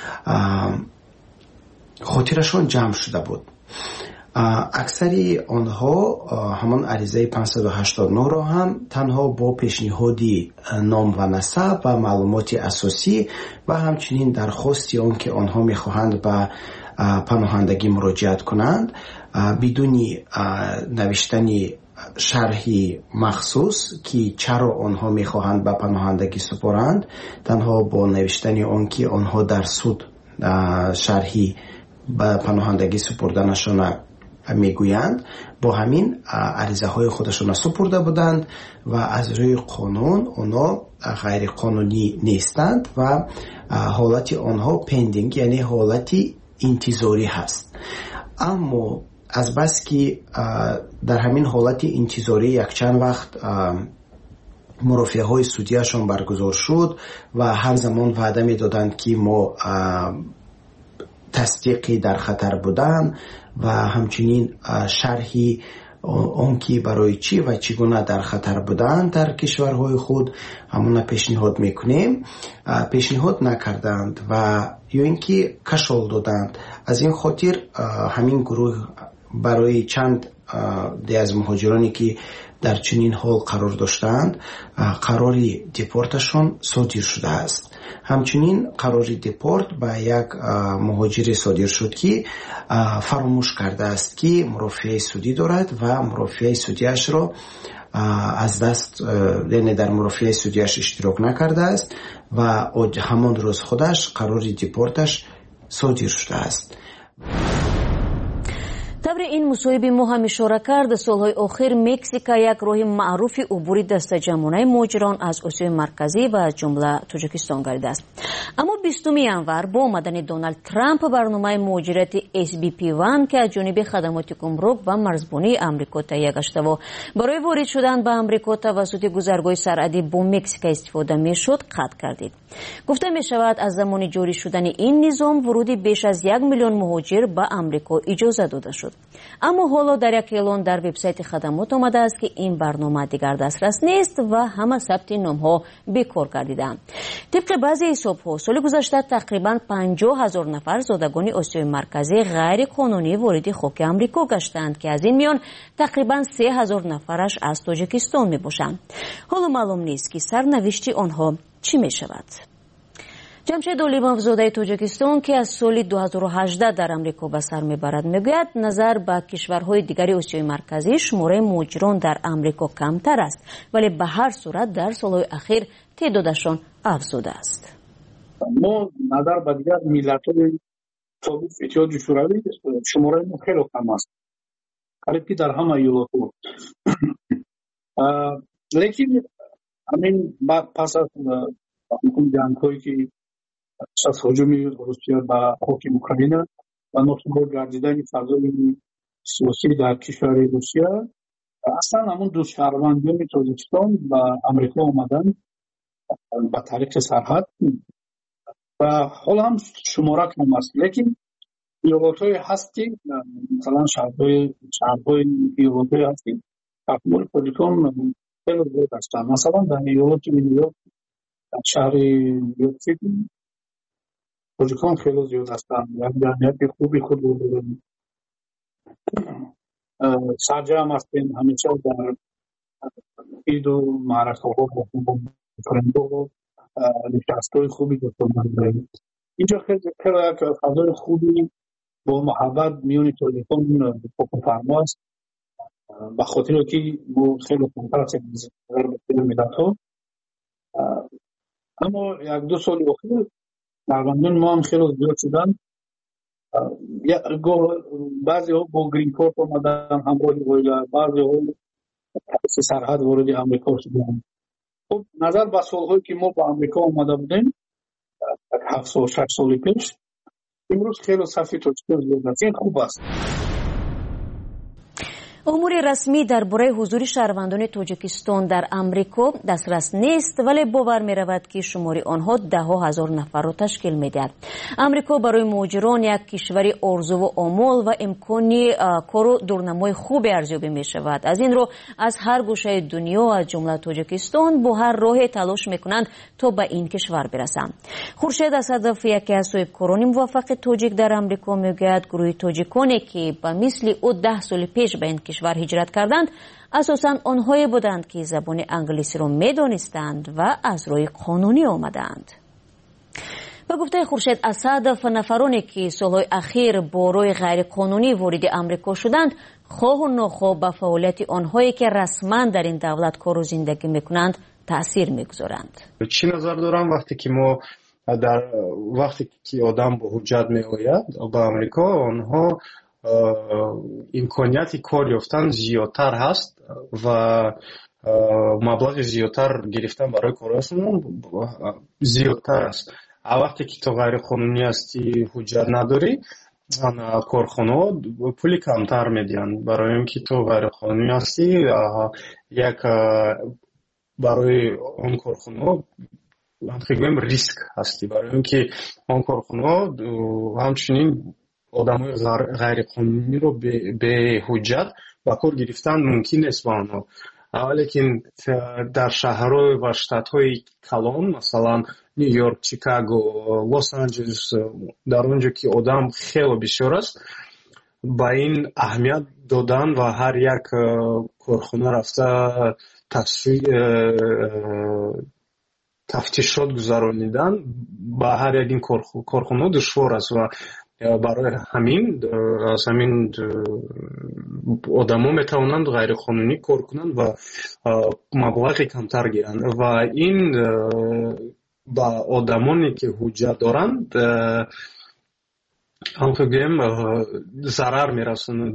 хотирашон ҷамъ шуда буд. аксари онҳо ҳамон аризаи панҷсаду ҳаштоду нӯро ҳам танҳо бо пешниҳоди ном ва насаб ва маълумоти асосӣ ва ҳамчунин дархости он ки онҳо мехоҳанд ба паноҳандагӣ муроҷиат кунанд бидуни навиштани шарҳи махсус ки чаро онҳо мехоҳанд ба паноҳандагӣ супоранд, танҳо бо навиштани он ки онҳо дар суд шарҳи ба паноҳандагӣ супурданашона мегӯянд, бо ҳамин аризаҳои худашона супурда буданд ва аз рӯи қонун онҳо ғайриқонунӣ нестанд ва ҳолати онҳо пендинг, яъне ҳолати интизорӣ ҳаст. аммо азбас ки дар ҳамин ҳолати интизорӣ якчанд вақт мурофиаҳои судияшон баргузор шуд ва ҳар замон ваъда медоданд ки мо тасдиқи дар хатар будан ва ҳамчунин шарҳи он ки барои чӣ ва чӣ гуна дар хатар буданд дар кишварҳои худ ҳамона пешниҳод мекунем, пешниҳод накарданд ва ё ин ки кашол доданд. аз ин хотир ҳамин гурӯҳ барои чанд де аз муҳоҷироне ки дар чунин ҳол қарор доштаанд қарори депорташон содир шудааст. ҳамчунин қарори депорт ба як муҳоҷире содир шуд ки фаромӯш кардааст ки мурофиаи судӣ дорад ва мурофиаи судиашро аз даст, яъне дар мурофиаи судиаш иштирок накардааст ва ҳамон рӯз худаш қарори депорташ содир шудааст. табри ин мусоҳиби мо ҳам ишора кард, солҳои охир Мексика як роҳи маъруфи убури дастаҷамонаи муҳоҷирон аз Осиёи марказӣ ва аз ҷумла Тоҷикистон гардидааст. аммо бистуми январ бо омадани Доналд Трамп барномаи муҳоҷирати эс би пи один ки аз ҷониби хадамоти гумрук ва марзбонии амрико таҳия гаштаву барои ворид шудан ба амрико тавассути гузаргоҳи сарҳадӣ бо Мексика истифода мешуд, қатъ гардид. гуфта мешавад аз замони ҷорӣ шудани ин низом вуруди беш аз як миллион муҳоҷир ба амрико иҷоза дода шуд. аммо ҳоло дар як эълон дар вебсайти хадамот омадааст ки ин барнома дигар дастрас нест ва ҳама сабти номҳо бекор гардидаанд. тибқи баъзе ҳисобҳо соли гузашта тақрибан панҷоҳ ҳазор нафар зодагони осиёи марказӣ ғайриқонунӣ вориди хоки амрико гаштанд ки аз ин миён тақрибан се ҳазор нафараш аз тоҷикистон мебошанд. ҳоло маълум нест ки сарнавишти онҳо чӣ мешавад. ҷамшед олимовзодаи тоҷикистон ки аз соли ду ҳазору ҳаждаҳ дар амрико ба сар мебарад мегӯяд назар ба кишварҳои дигари осиёи марказӣ шумораи муҳоҷирон дар амрико камтар аст, вале ба ҳар сурат дар солҳои ахир теъдодашон афзудааст. мо назар ба дигар миллатҳои собиқ иттиҳоди шӯравӣ шумораи мо хеле кам аст, қарибки дар ҳама иёлотҳо. лекин ҳамин пас аз ҷангҳое ки аз ҳуҷуми русия ба хоки Украина ва носугор гардидани фазои сиёсӣ дар кишвари Русия, аслан ҳамун ду шаҳрвандони Тоҷикистон ба Амрико омаданд ба тариқи сарҳад ва ҳол ҳам шумора кам аст. Лекин иёлотҳое ҳаст ки масалан шаҳрҳои шаҳрҳои иёлотҳое ҳаст ки таҳвили Тоҷикон хеле зиёд ҳастанд. Масалан дар иёлоти Ню-Йорк, дар шаҳри Нью-Йорк-Сити тоҷикон хеле зиёд ҳастанд. як ҷамъияти хуби худ дорем. сарҷам ҳастем ҳамеша дар иду маъракаҳо френдҳо нишастҳои хуби дошта дорем. инҷо хеле як фазои хуби бо муҳаббат миёни тоҷикон фокуфармо аст, ба хотире ки мо хеле камтар ҳастем аз миллатҳо. аммо як ду соли охир шаҳрвандони мо ҳам хеле зиёд шуданд. баъзеҳо бо грин корт омадан ҳамроҳи оила, баъзеҳо тариқи сарҳад вориди амрико шуданд. хуб назар ба солҳое ки мо ба амрико омада будем ҳафт сол шаш соли пеш, имрӯз хеле сафи тоҷикон зиёд аст. ин хуб аст. умури расмӣ дар бораи ҳузури шаҳрвандони тоҷикистон дар амрико дастрас нест, вале бовар меравад ки шумори онҳо даҳҳо ҳазор нафарро ташкил медиҳад. амрико барои муҳоҷирон як кишвари орзуву омол ва имкони кору дурнамои хубе арзёбӣ мешавад. аз ин ро аз ҳар гӯшаи дунё аз ҷумла тоҷикистон бо ҳар роҳе талош мекунанд то ба ин кишвар бирасанд. хуршед асадов, яке аз соҳибкорони муваффақи тоҷик дар амрико, мегӯяд гурӯҳи тоҷиконе ки ба мисли ӯ даҳ соли пеш ба ин кишвар ҳиҷрат карданд, асосан онҳое буданд ки забони англисиро медонистанд ва аз роҳи қонунӣ омаданд. ба гуфтаи хуршед асадов, нафароне ки солҳои ахир бо роҳи ғайриқонунӣ вориди амрико шуданд, хоҳу нохоҳ ба фаъолияти онҳое ки расман дар ин давлат кору зиндагӣ мекунанд таъсир мегузоранд. чӣ назар дорам вақте ки мо дар вақте ки одам бо ҳуҷҷат меояд ба амрико, онҳо имконияти кор ёфтан зиёдтар ҳаст ва маблағи зиёдтар гирифтан барои корашон зиёдтар аст. а вақте ки то ғайриқонунӣ ҳастӣ, ҳуҷҷат надорӣ, корхонаҳо пули камтар медиҳанд. барои ин ки то ғайриқонунӣ ҳастӣ, як барои он корхонаҳо гӯем риск ҳастӣ, барои ин ки он корхонаҳо ҳамчунин одамои ғайриқонуниро беҳуҷҷат ба кор гирифтан мумкин нест ба онҳо. лекин дар шаҳрҳо ва штатҳои калон, масалан Нью-Йорк, Чикаго, Лос-Анҷелес, дар он ҷо ки одам хеле бисёр аст, ба ин аҳамият додан ва ҳар як корхона рафта тафтишот гузаронидан ба ҳар як ин корхона душвор аст ва барои ҳамин аз ҳамин одамо метавонанд ғайриқонунӣ кор кунанд ва маблағи камтар гиранд ва ин ба одамоне ки ҳуҷҷат доранд ҳамчун гӯем зарар мерасонад.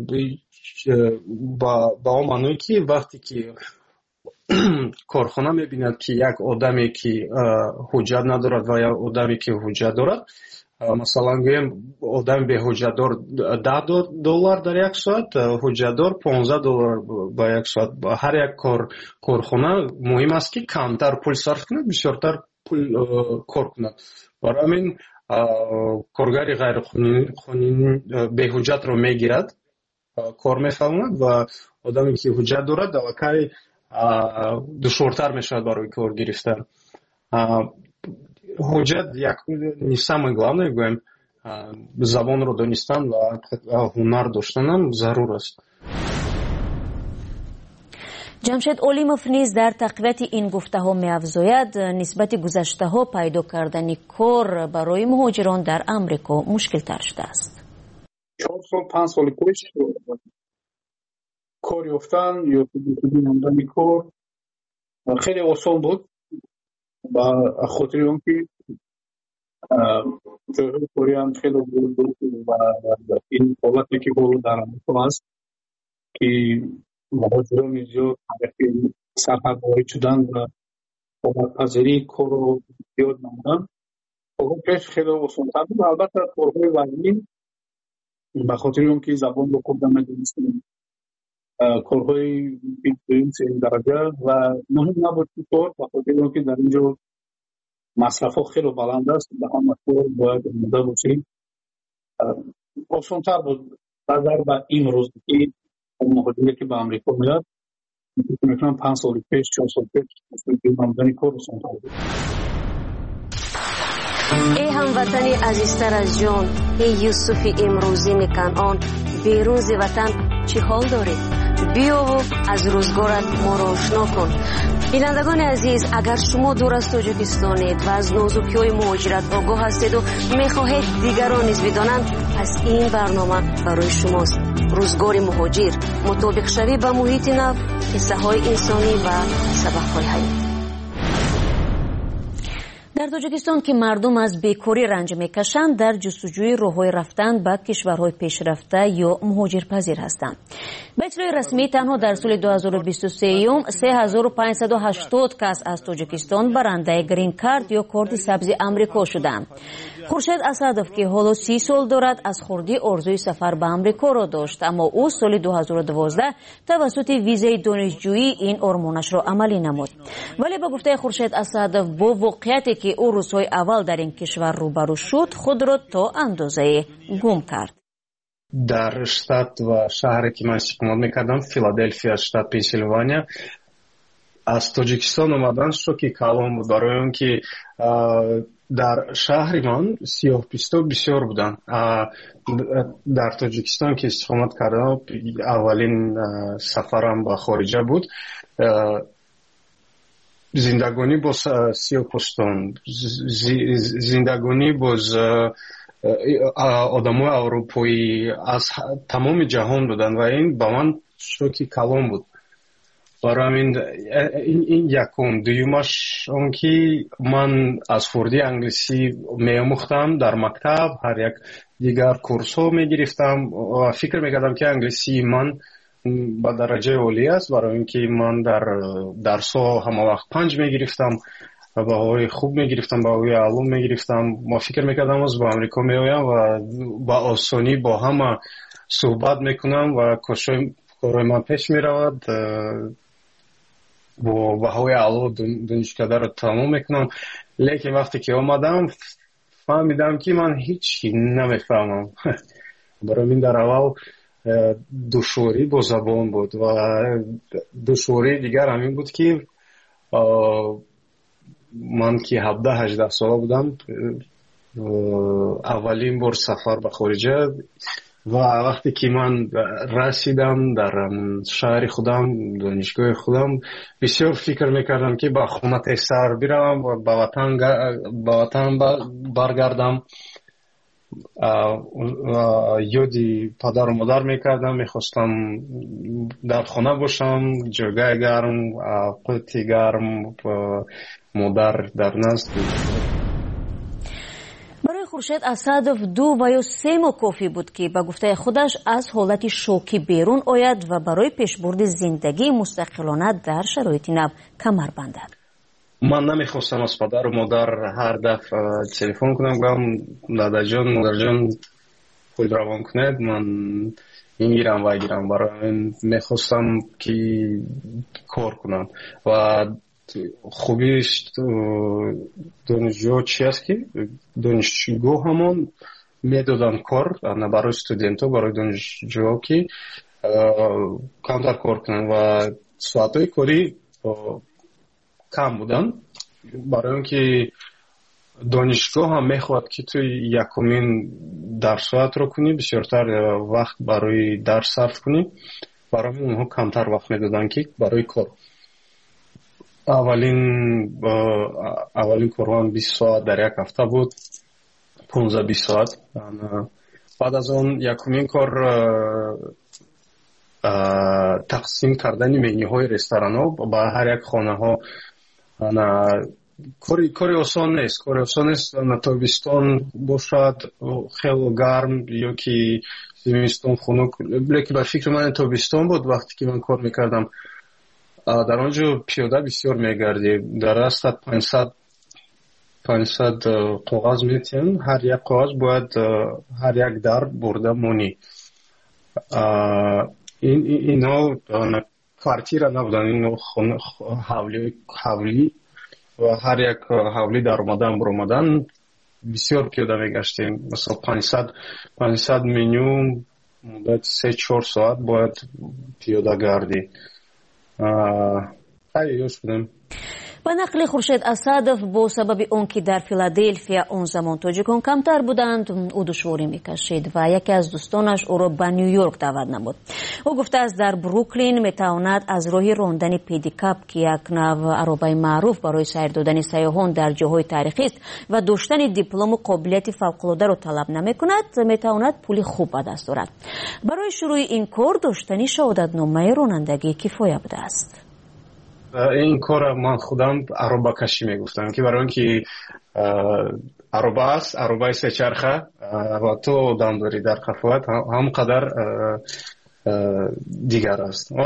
ба он маъное ки вақте ки корхона мебинад ки як одаме ки ҳуҷҷат надорад ва як одаме ки ҳуҷҷат дорад, масалан гӯем одами беҳуҷҷатдор даҳ доллар дар як соат, ҳуҷҷатдор понздаҳ доллар ба як соат. ҳар як корхона муҳим аст ки камтар пул сарф кунад, бисёртар пул кор кунад. барои ҳамин коргари ғайриқонунӣ беҳуҷҷатро мегирад кор мефаҳмад ва одаме ки ҳуҷҷат дорад давакай душвортар мешавад барои кор гирифтан. ҳуҷҷат як самое главное гӯем забонро донистан ва ҳунар доштанам зарур аст. ҷамшед олимов низ дар тақвияти ин гуфтаҳо меафзояд нисбати гузаштаҳо пайдо кардани кор барои муҳоҷирон дар амрико мушкилтар шудааст. чор сол панҷ соли пеш кор ёфтан ё намудани кор хеле осон буд ба хотири он ки ҷойҳои кориам хеле буд ва ин ҳолате ки ҳоло дар амрико аст ки муҳоҷирони зиёд сарҳад ворид шудан ва омадпазирии корро зиёд намуданд. пеш хеле осонтар буд. албатта корҳои вазнин ба хотири он ки забонро хуб намедонистем корҳои дуюм сеюм дараҷа ва муҳим набуд ки кор ба хотири он ки дар ин ҷо масрафҳо хеле баланд аст ба ҳама кор бояд омода бошем. осонтар буд назар ба имрӯз ки муҳоҷире ки ба амрико меяд мекунам панҷ соли пеш чор соли пеш намудани кор осонтар буд. эй ҳамватани азизтар аз ҷон, эй Юсуфи имрӯзини Канъон, берун зи ватан чӣ ҳол доред? биёву аз рӯзгорат моро ошно кун. бинандагони азиз, агар шумо дур аз тоҷикистонед ва аз нозукиҳои муҳоҷират огоҳ ҳастеду мехоҳед дигарон низ бидонанд, пас ин барнома барои шумост. рӯзгори муҳоҷир, мутобиқшавӣ ба муҳити нав, қиссаҳои инсонӣ ва сабақҳои ҳаёт. дар тоҷикистон ки мардум аз бекорӣ ранҷ мекашанд, дар ҷустуҷӯи роҳҳои рафтан ба кишварҳои пешрафта ё муҳоҷирпазир ҳастанд. ба иттилои расмӣ танҳо дар соли дуҳазору бисту сеюм се ҳазору панҷсаду ҳаштод кас аз тоҷикистон барандаи грин кард ё корти сабзи амрико шуданд. хуршед асадов ки ҳоло си сол дорад, аз хурдӣ орзуи сафар ба амрикоро дошт, аммо ӯ соли дуҳазору дувоздаҳ тавассути визаи донишҷӯӣ ин ормонашро амалӣ намуд. вале ба гуфтаи хуршед асадов, бо воқеияте ки ӯ рӯзҳои аввал дар ин кишвар рӯбарӯ шуд, худро то андозае гум кард. дар штат ва шаҳре ки ман иstiqomат мекардам, Филадельфия, штат Пенсильвания, аз тоҷикистон омадан шоки калон буд, барои он ки дар шаҳри ман сиёҳпӯсто бисёр буданд. дар тоҷикистон ки иstiqomат кардам, аввалин сафарам ба хориҷа буд. зиндагонӣ бо сиёҳпӯстон, зиндагонӣ бо одамои аврупоӣ аз тамоми ҷаҳон буданд ва ин ба ман шоки калон буд. барои ҳамин ин якум. дуюмаш он ки ман аз хурдӣ англисӣ меомӯхтам дар мактаб, ҳар як дигар курсҳо мегирифтам ва фикр мекардам ки англисии ман ба дараҷаи олӣ аст, барои ин ки ман дар дарсҳо ҳамавақт панҷ мегирифтам, баҳои хуб мегирифтам, баҳои аълум мегирифтам. мо фикр мекардам аз ба амрико меоям ва ба осонӣ бо ҳама суҳбат мекунам ва корои ман пеш меравад, бо баҳои аъло донишкадаро тамом мекунам. лекин вақте ки омадам фаҳмидам ки ман ҳичи намефаҳмам. барои ин дар аввал душворӣ бо забон буд ва душвории дигар ҳамин буд ки ман ки ҳабдаҳ ҳаждаҳ сола будам, аввалин бор сафар ба хориҷа ва вақте ки ман расидам дар шаҳри худам, донишгоҳи худам, бисёр фикр мекардам ки ба хона тезтар биравам ва ба ватан баргардам. ёди падару модар мекардам, мехостам дар хона бошам, ҷойгоҳи гарм, қути гарм, модар дар назд. барои хуршед асадов ду ва ё се моҳ кофӣ буд ки ба гуфтаи худаш аз ҳолати шокӣ берун ояд ва барои пешбурди зиндагии мустақилона дар шароити нав камар бандад. ман намехостам аз падару модар ҳар дафъа телефон кунам, гӯям дадаҷон, модарҷон, пул равон кунед, ман ингирам вагирам. барои ин мехостам ки кор кунам ва хубиш донишҷӯ чи аст ки донишгоҳ ҳамон медоданд кор барои студентҳо, барои донишҷӯҳо ки камтар кор кунанд ва соатҳои корӣ кам будан, барои он ки донишгоҳ ҳам мехоҳад ки ту якумин дарсоатро кунӣ, бисёртар вақт барои дарс сарф кунӣ. барои онҳо камтар вақт медоданд ки барои кор. аввалин аввалин корҳоам бист соат дар як ҳафта буд, понздаҳ бист соат. баъд аз он якумин кор тақсим кардани менюҳои ресторанҳо ба ҳар як хонаҳо. кори кори осон нест, кори осон нест. тобистон бошад хело гарм ё ки зимистон хунук, леки ба фикри ман тобистон буд вақте ки ман кор мекардам. дар он ҷо пиёда бисёр мегардӣ, дар дастат панҷсад коғаз метиҳан, ҳар як коғаз бояд ҳар як дар бурда монӣ. инҳо квартира набуданд, инҳо ҳавлӣ ва ҳар як ҳавлӣ дар омадан буромадан бисёр пиёда мегаштем. масалан панҷсад панҷсад меню муддати се чор соат бояд пиёда гардӣ. хайр ёш будем. ба нақли Хуршед Асадов, бо сабаби он ки дар Филадельфия он замон тоҷикон камтар буданд, ӯ душворӣ мекашид ва яке аз дӯстонаш ӯро ба Нью-Йорк даъват намуд. ӯ гуфтааст дар Бруклин метавонад аз роҳи рондани педикап, ки як нав аробаи маъруф барои сайр додани сайёҳон дар ҷойҳои таърихист ва доштани диплому қобилияти фавқулодаро талаб намекунад, метавонад пули хуб ба даст орад. барои шурӯи ин кор доштани шаҳодатномаи ронандагӣ кифоя будааст. این کار من خودم عربه کشی میگفتم که برای اینکه عربه است، عربه سه چرخه و تو دم داری در قفوت هم قدر دیگر است. و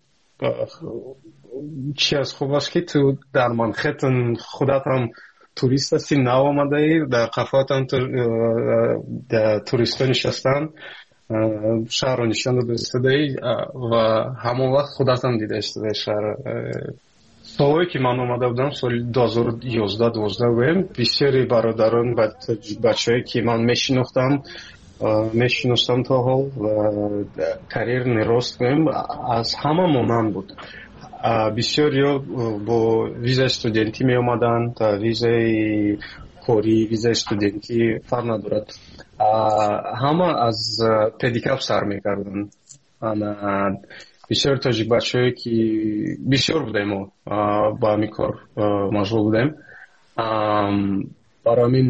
چی از خوب است که تو در منخیتن خودت هم توریست هستی، نو آمده ای در قفوت هم توریست ها نشستن، شهر رو نشان داده استدهی و همون وقت خودت هم دیده استده شهر. سالهایی که من اومده بودم سال دو هزار و یازده دوازده بودم، بسیاری برادران و بچه هایی که من میشناختم میشناختم تا حال و کریر نراست بودم از همه مانند بود. بسیاری با ویزای استودنتی می اومدن، تا ویزای کاری، ویزای استودنتی فرق ندارد. همه از پدیکاپ سر میکردن. بسیار تاجیک بچه هایی که بسیار بودیم ما با همی کار مشغول بودیم. برای همین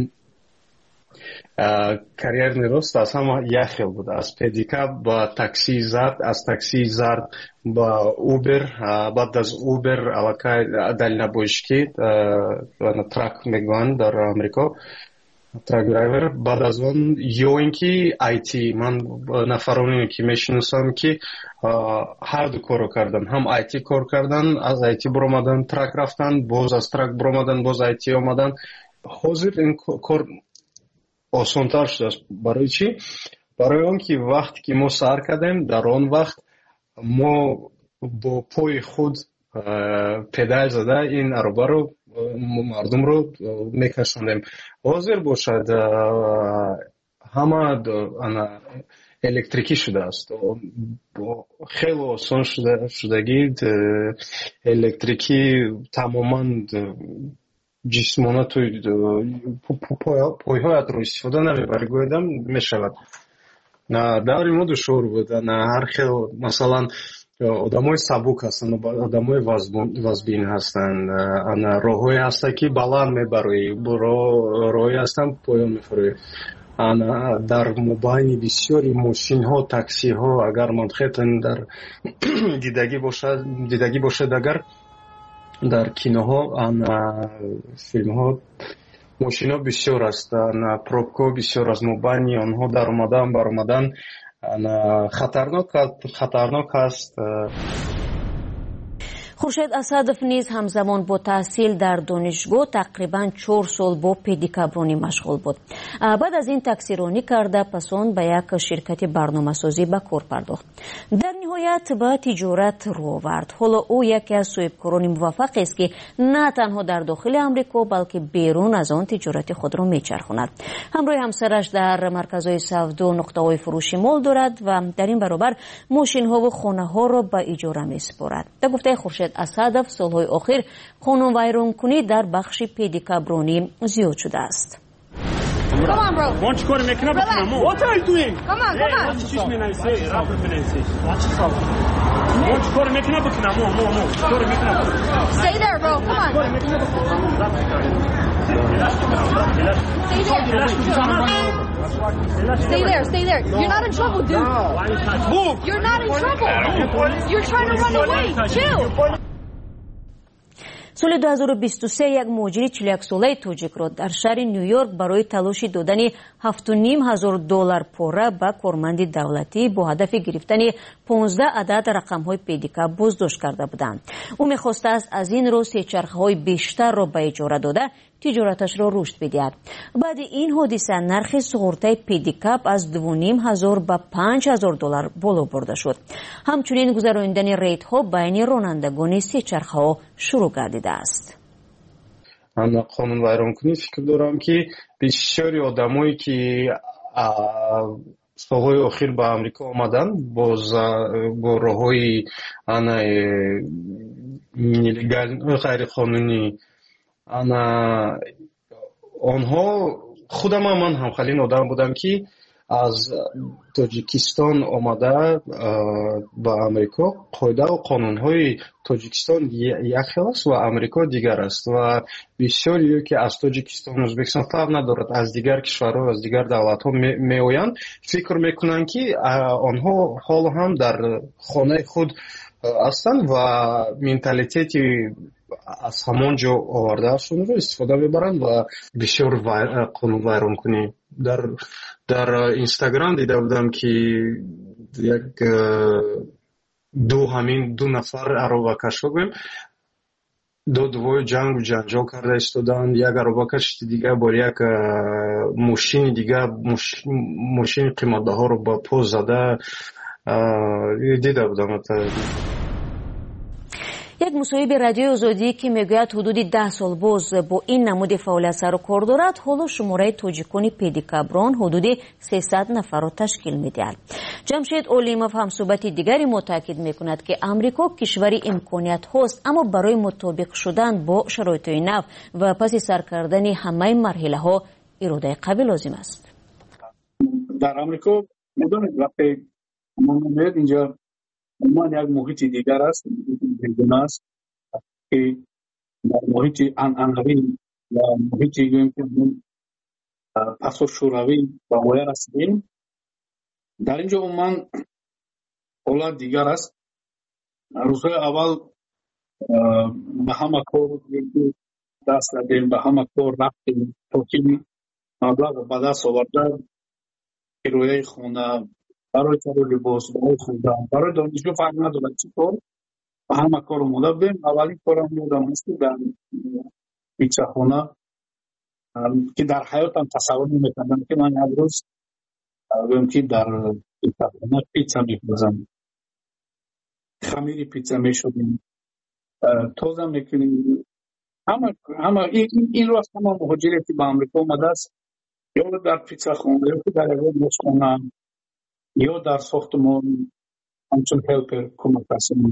کریر نیروست از همه یک خیل بوده، از پدیکاپ با تاکسی زرد، از تاکسی زرد با اوبر، بعد از اوبر علاقه دلینا بوشکی ترک میگوان در امریکا، ترک درایور. بعد از اون یو اینکه آیتی، من نفرانی که میشناسم که هر دو کارو کردن، هم آیتی کار کردن، از آیتی برآمدن ترک رفتن، باز از ترک برآمدن باز آیتی آمدن. حاضر این کار آسان‌تر شده است. برای چی؟ برای اون که وقتی که ما سر کردیم در آن وقت ما با پای خود پدال زده این عربه رو مردم رو میکشاندیم. حاضر باشد همه الکتریکی شده است، خیلی آسان شده شدگی الکتریکی تماما جسمانه توی پایهایت رو استفاده نمیبری گویدم میشود. نه داری ما دشور بوده، نه هر خیلی مثلا آدمای سبک هستن، آدمای وزبین هستن، راههایی هستن که بلند میبری، راههایی هستن پایان میخوری. در مبانی بسیاری ماشین ها، تاکسی ها، اگر منخیتن در دیدگی باشد دیدگی باشد اگر در کینوها فیلم ها ماشین ها بسیار هستن، پروبکو بسیار از مبانی آنها در آمدن بر آمدن خطرناک خطرناک است. خورشید اسدов نیز همزمان با تحصیل در دانشگاه تقریباً چهار سال با پدیکابرانی مشغول بود. بعد از این تاکسیرانی کرده پس آن به یک شرکت برنامه‌سازی به کار پرداخت. در ниҳоят ба тиҷорат роҳ овард. ҳоло ӯ яке аз соҳибкорони муваффақе аст, ки на танҳо дар дохили амрико, балки берун аз он тиҷорати худро мечархонад. ҳамроҳи ҳамсараш дар марказҳои савдо нуқтаҳои фурӯши мол дорад ва дар ин баробар мошинҳову хонаҳоро ба иҷора месупорад. ба гуфтаи Хуршед Асадов, солҳои охир қонунвайронкунӣ дар бахши педикабронӣ зиёд шудааст. Come on, bro. Why don't you go to making up with him? What are you doing? Come on, come on. Why don't you rapper menenses? Why don't you go to making up with him? More, more, more. Go to making up. Stay there, bro. Come on. Stay there. Stay there. You're not in trouble, dude. Move. You're not in trouble. You're trying to run away. Chill. соли дуҳазору бисту се як муҳоҷири чилу як солаи тоҷикро дар шаҳри Нью-Йорк барои талоши додани ҳафту ним ҳазор доллар пора ба корманди давлатӣ бо ҳадафи гирифтани понздаҳ адад рақамҳои педикаб боздошт карда буданд. ӯ мехостааст аз ин роҳ сечархаҳои бештарро ба иҷора дода тиҷораташро рушд бидиҳад. баъди ин ҳодиса нархи суғуртаи педикаб аз ду ним ҳазор ба панҷ ҳазор доллар боло бурда шуд. ҳамчунин гузарондани рейдҳо байни ронандагони сечархаҳо шурӯъ гардидааст. ман қонунвайронкунӣ фикр дорам ки бисёри одамое ки солҳои охир ба амрико омаданд бо роҳҳои ғайриқонунӣ, ана онҳо худам ман ҳамхалин одам будам ки аз тоҷикистон омада ба амрико қоидаву қонунҳои тоҷикистон як хел аст ва амрико дигар аст ва бисёриё ки аз тоҷикистон ӯзбекистон фарқ надорад аз дигар кишварҳо аз дигар давлатҳо меоянд фикр мекунанд ки онҳо ҳоло ҳам дар хонаи худ ҳастанд ва менталитети аз ҳамон ҷо овардаашонро истифода мебаранд ва бисёр қонунвайронкунӣ дар дар инстаграм дида будам ки як ду ҳамин ду нафар аробакашҳо гӯем додувои ҷангу ҷанҷол карда истоданд. Як аробакаши дигар бо як мошини дигар мошини қиматбаҳоро ба по зада дида будам. як мусоҳиби радиои озодӣ ки мегӯяд ҳудуди даҳ сол боз бо ин намуди фаъолият сару кор дорад, ҳоло шумораи тоҷикони педикаброн ҳудуди сесад нафарро ташкил медиҳад. ҷамшед Олимов ҳамсӯҳбати дигари мо таъкид мекунад ки амрико кишвари имкониятҳост, аммо барои мутобиқ шудан бо шароитҳои нав ва паси сар кардани ҳамаи марҳилаҳо иродаи қавӣ лозим аст. дар амрико медонед вақте мо меояд инҷо умуман як муҳити дигар аст, бегуна аст ки дар муҳити анъанавӣ ва муҳити пасу шӯравӣ ба воя расидем. дар ин ҷо умуман ҳолат дигар аст. рӯзҳои аввал ба ҳама кор даст дадем, ба ҳама кор рафтем, то ки маблағро ба даст оварда кирояи хона, барои хариди либос, барои хӯрдан, барои донишгоҳ фарқ надорад чӣ кор, ба ҳама кор омода будем. аввалин корам ёдам аст ки дар питсахона ки дар ҳаётам тасаввур наметавонам ки ман як рӯз гӯем ки дар питсахона питса мехӯрзам, хамири питса мешудем, тоза мекунем. ҳама ҳама ин ро аст ҳама муҳоҷире ки ба амрико омадааст, ё дар питсахона ё ки дар ягон мошхона ё дар сохтмон ҳамчун ҳелпер кӯмакрасон,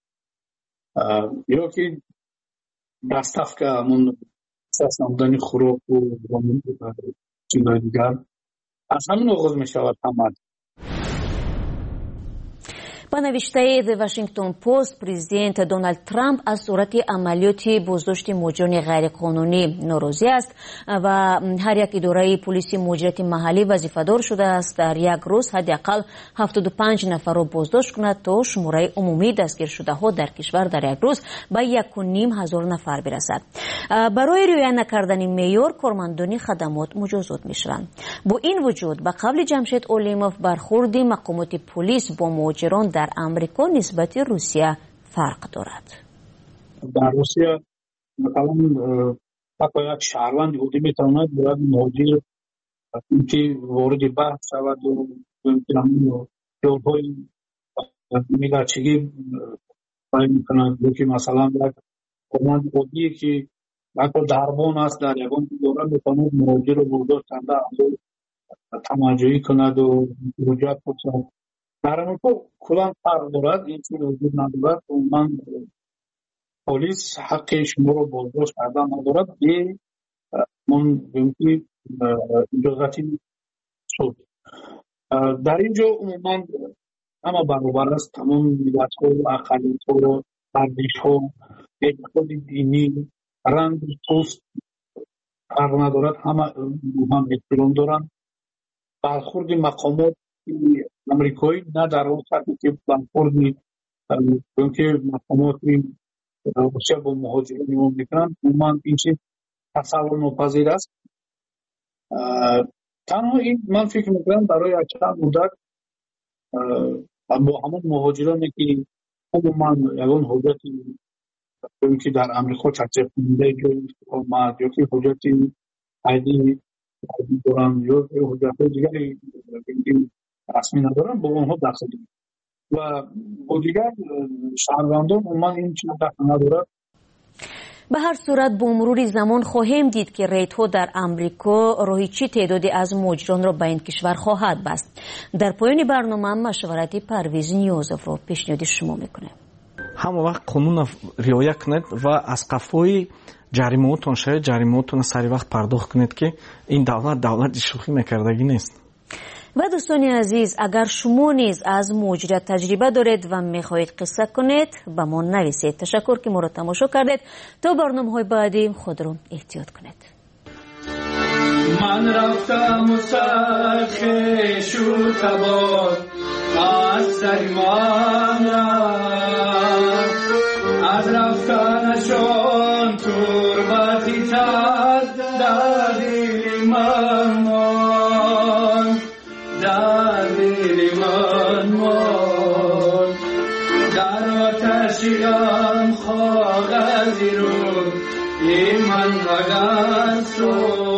ё ки доставка ҳамон намудани хӯроку чизои дигар. аз ҳамин оғоз мешавад ҳама. ба навиштаи The Washington Post, президент Дональд Трамп аз сурати амалиёти боздошти муҳоҷирони ғайриқонунӣ норозӣ аст ва ҳар як идораи полиси муҳоҷирати маҳаллӣ вазифадор шудааст дар як рӯз ҳадди ақал ҳафтоду панҷ нафарро боздошт кунад то шумораи умумии дастгиршудаҳо дар кишвар дар як рӯз ба яку ним ҳазор нафар бирасад. барои риоя накардани меъёр кормандони хадамот муҷозот мешаванд. бо ин вуҷуд ба қавли Ҷамшед Олимов бархурди мақомоти полис бо муҳоҷирон дар амрико нисбати Русия фарқ дорад. дар Русия مثلا حتی یک شهروند یهودی میتواند باید مهاجر که وارد بحث شود و امتحان جلهای ملتچگی قایم میکنند. یکی مثلا یک فرمان عادی که یک دربان است در یگان دوره میتواند مراجع رو برداشت کنده تماجعی کند و حجت بکنند. در امریکا کلان فرق دارد، این چیز وجود ندارد. من پلیس حق شما رو بازداشت کردن ندارد به من بینکی اجازتی شد. در اینجا عموما همه برابر است، تمام ملت ها، اقلیت ها، ارزش ها، اعتقاد دینی، رنگ پوست فرق ندارد، همه هم احترام دارند. برخورد مقامات امریکایی نه در اون سطحی که برخورد که مقامات روسیه با مهاجرین میکنند، عموما این چیز تصور ناپذیر است. تنها این من فکر میکنم برای چند مدت با همون مهاجرانی که عموما یگان حجتی که در امریکا چرچه کننده جای استقامت یا که حجتی عیدی دارن یا حجت دیگری رسمی ندارن با اونها دست دارن و با دیگر شهروندان عموما این چیز دست ندارد. به هر صورت با مرور زمان خواهیم دید که ریت‌ها در امریکا راهی چی تعدادی از مهاجران را به این کشور خواهد بست. در پایان برنامه مشورتی پرویز نیازов را پیشنهاد شما میکنه. همه وقت قانون رعایت کنید و از قفای جریمه‌تون شاید جریمه‌تون سری وقت پرداخت کنید که این دولت دولت شوخی میکردگی نیست. و دوستان عزیز، اگر شما نیز از مهاجرت تجربه دارید و میخواهید قصه کنید به ما نویسید. تشکر که ما را تماشا کردید. تا برنامه‌های بعدی خود را احتیاط کنید. من رفتم و سرخش و تبار از سر من از رفتنشان تربتی تد در دل من در دل من مان در آتشیم کاغذی رو ای من اگر سو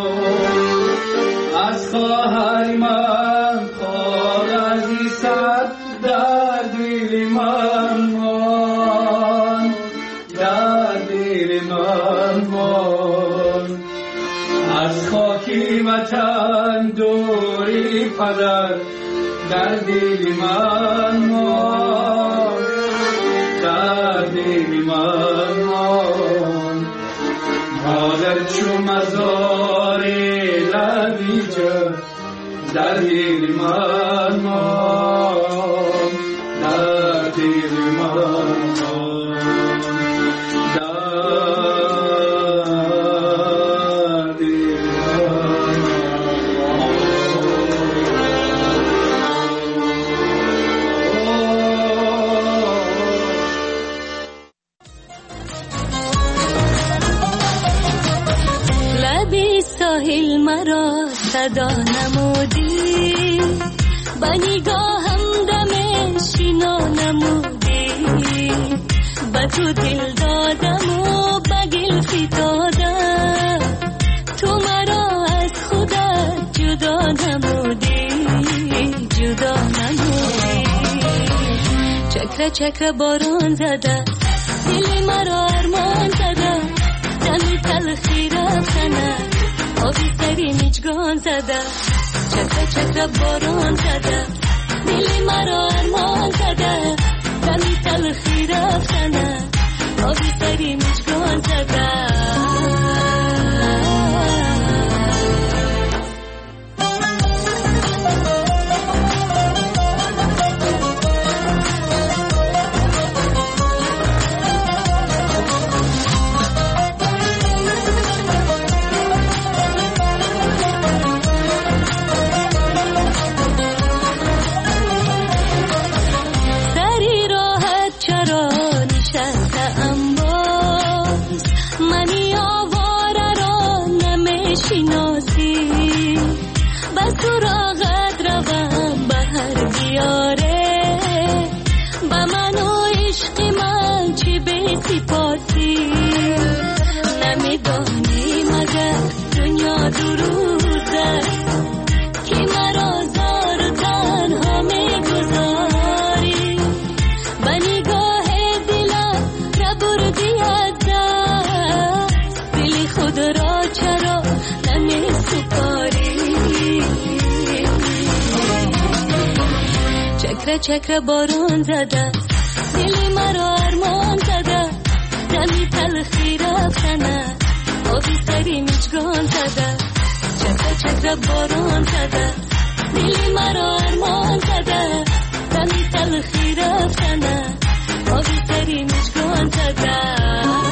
از خواهر من کاغذی صد در دل من مان در دل من مان از خاکی وطن دوری پدر در دل من مان در دل من مان مادر چو مزار لبیجه در دل من مان در دل من مان ساحل مرا صدا نمودی با نگاهم دم شینا نمودی با تو دل دادم و با گل فتادم تو مرا از خدا جدا نمودی جدا نمودی چکر چکر باران زده دل مرا ارمان زده دمی تلخی رفتنه آبی سری میچگان زده چکر چکر باران زده دل مرا ارمان زده دمی تلخی رفتنه آبی سری میچگان زده سری راحت چرا نشسته ام باز چکر چکر بارون زده دلی مرا ارمان زده دمی تلخی رفتنه آبی سری مجگان زده چکر چکر بارون زده دلی مرا ارمان زده دمی تلخی رفتنه آبی سری مجگان زده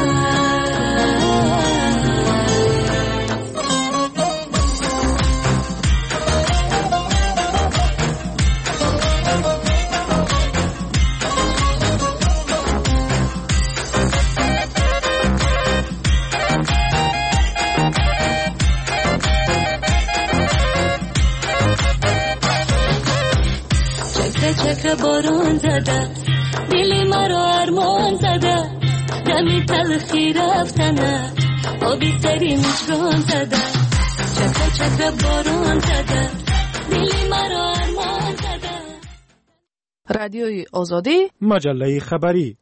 چکر بارون زده دلی مرا ارمان زده دمی تلخی رفتنه آبی سری مجگان زده چکر چکر بارون زده دلی مرا ارمان زده. رادیوی آزادی مجله خبری.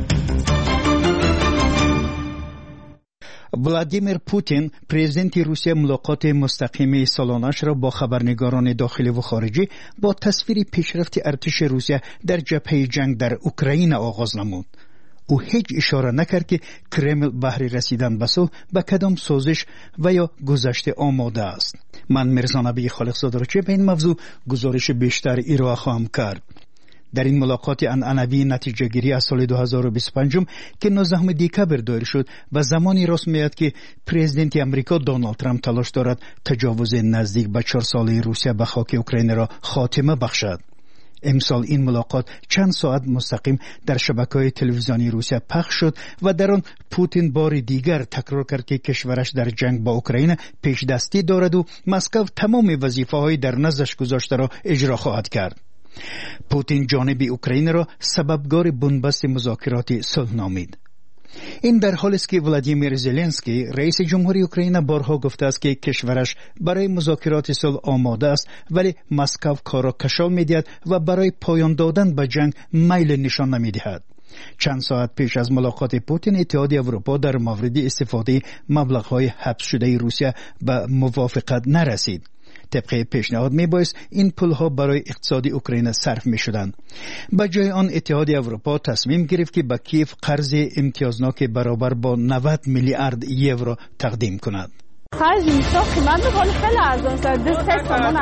ولادیمیر پوتین پرزیدنت روسیه ملاقات مستقیم سالانش را با خبرنگاران داخلی و خارجی با تصویر پیشرفت ارتش روسیه در جبهه جنگ در اوکراین آغاز نمود. او هیچ اشاره نکرد که کرمل بهر رسیدن به صلح به کدام سازش و یا گذشته آماده است. من میرزا نبی خالقزاده را چه به این موضوع گزارش بیشتر ارائه خواهم کرد. در این ملاقات عنعنوی نتیجه گیری از سال دو هزار و بیست و پنج که نوزدهم دکبر دایر شد و زمانی راست میاد که پرزیدنت امریکا دونالد ترامپ تلاش دارد تجاوز نزدیک به چهار ساله روسیه به خاک اوکراین را خاتمه بخشد. امسال این ملاقات چند ساعت مستقیم در شبکه‌های تلویزیونی روسیه پخش شد و در آن پوتین بار دیگر تکرار کرد که کشورش در جنگ با اوکراین پیش دستی دارد و مسکو تمام وظیفه‌های در نزدش گذاشته را اجرا خواهد کرد. پوتین جانب اوکراین را سببگار بنبست مذاکرات صلح نامید. این در حالی است که ولادیمیر زلنسکی رئیس جمهوری اوکراین بارها گفته است که کشورش برای مذاکرات صلح آماده است ولی مسکو کار را کشال می‌دهد و برای پایان دادن به جنگ میل نشان نمی‌دهد. چند ساعت پیش از ملاقات پوتین اتحادیه اروپا در مورد استفاده مبلغ‌های حبس شده روسیه به موافقت نرسید. طبق پیشنهاد میبایست این پولها برای اقتصاد اوکراین صرف میشدند. به جای آن اتحادیه اروپا تصمیم گرفت که به کیف قرض امتیازناک برابر با نود میلیارد یورو تقدیم کند. خرج میشه قیمت میکنه خیلی ارزان است. دست سامان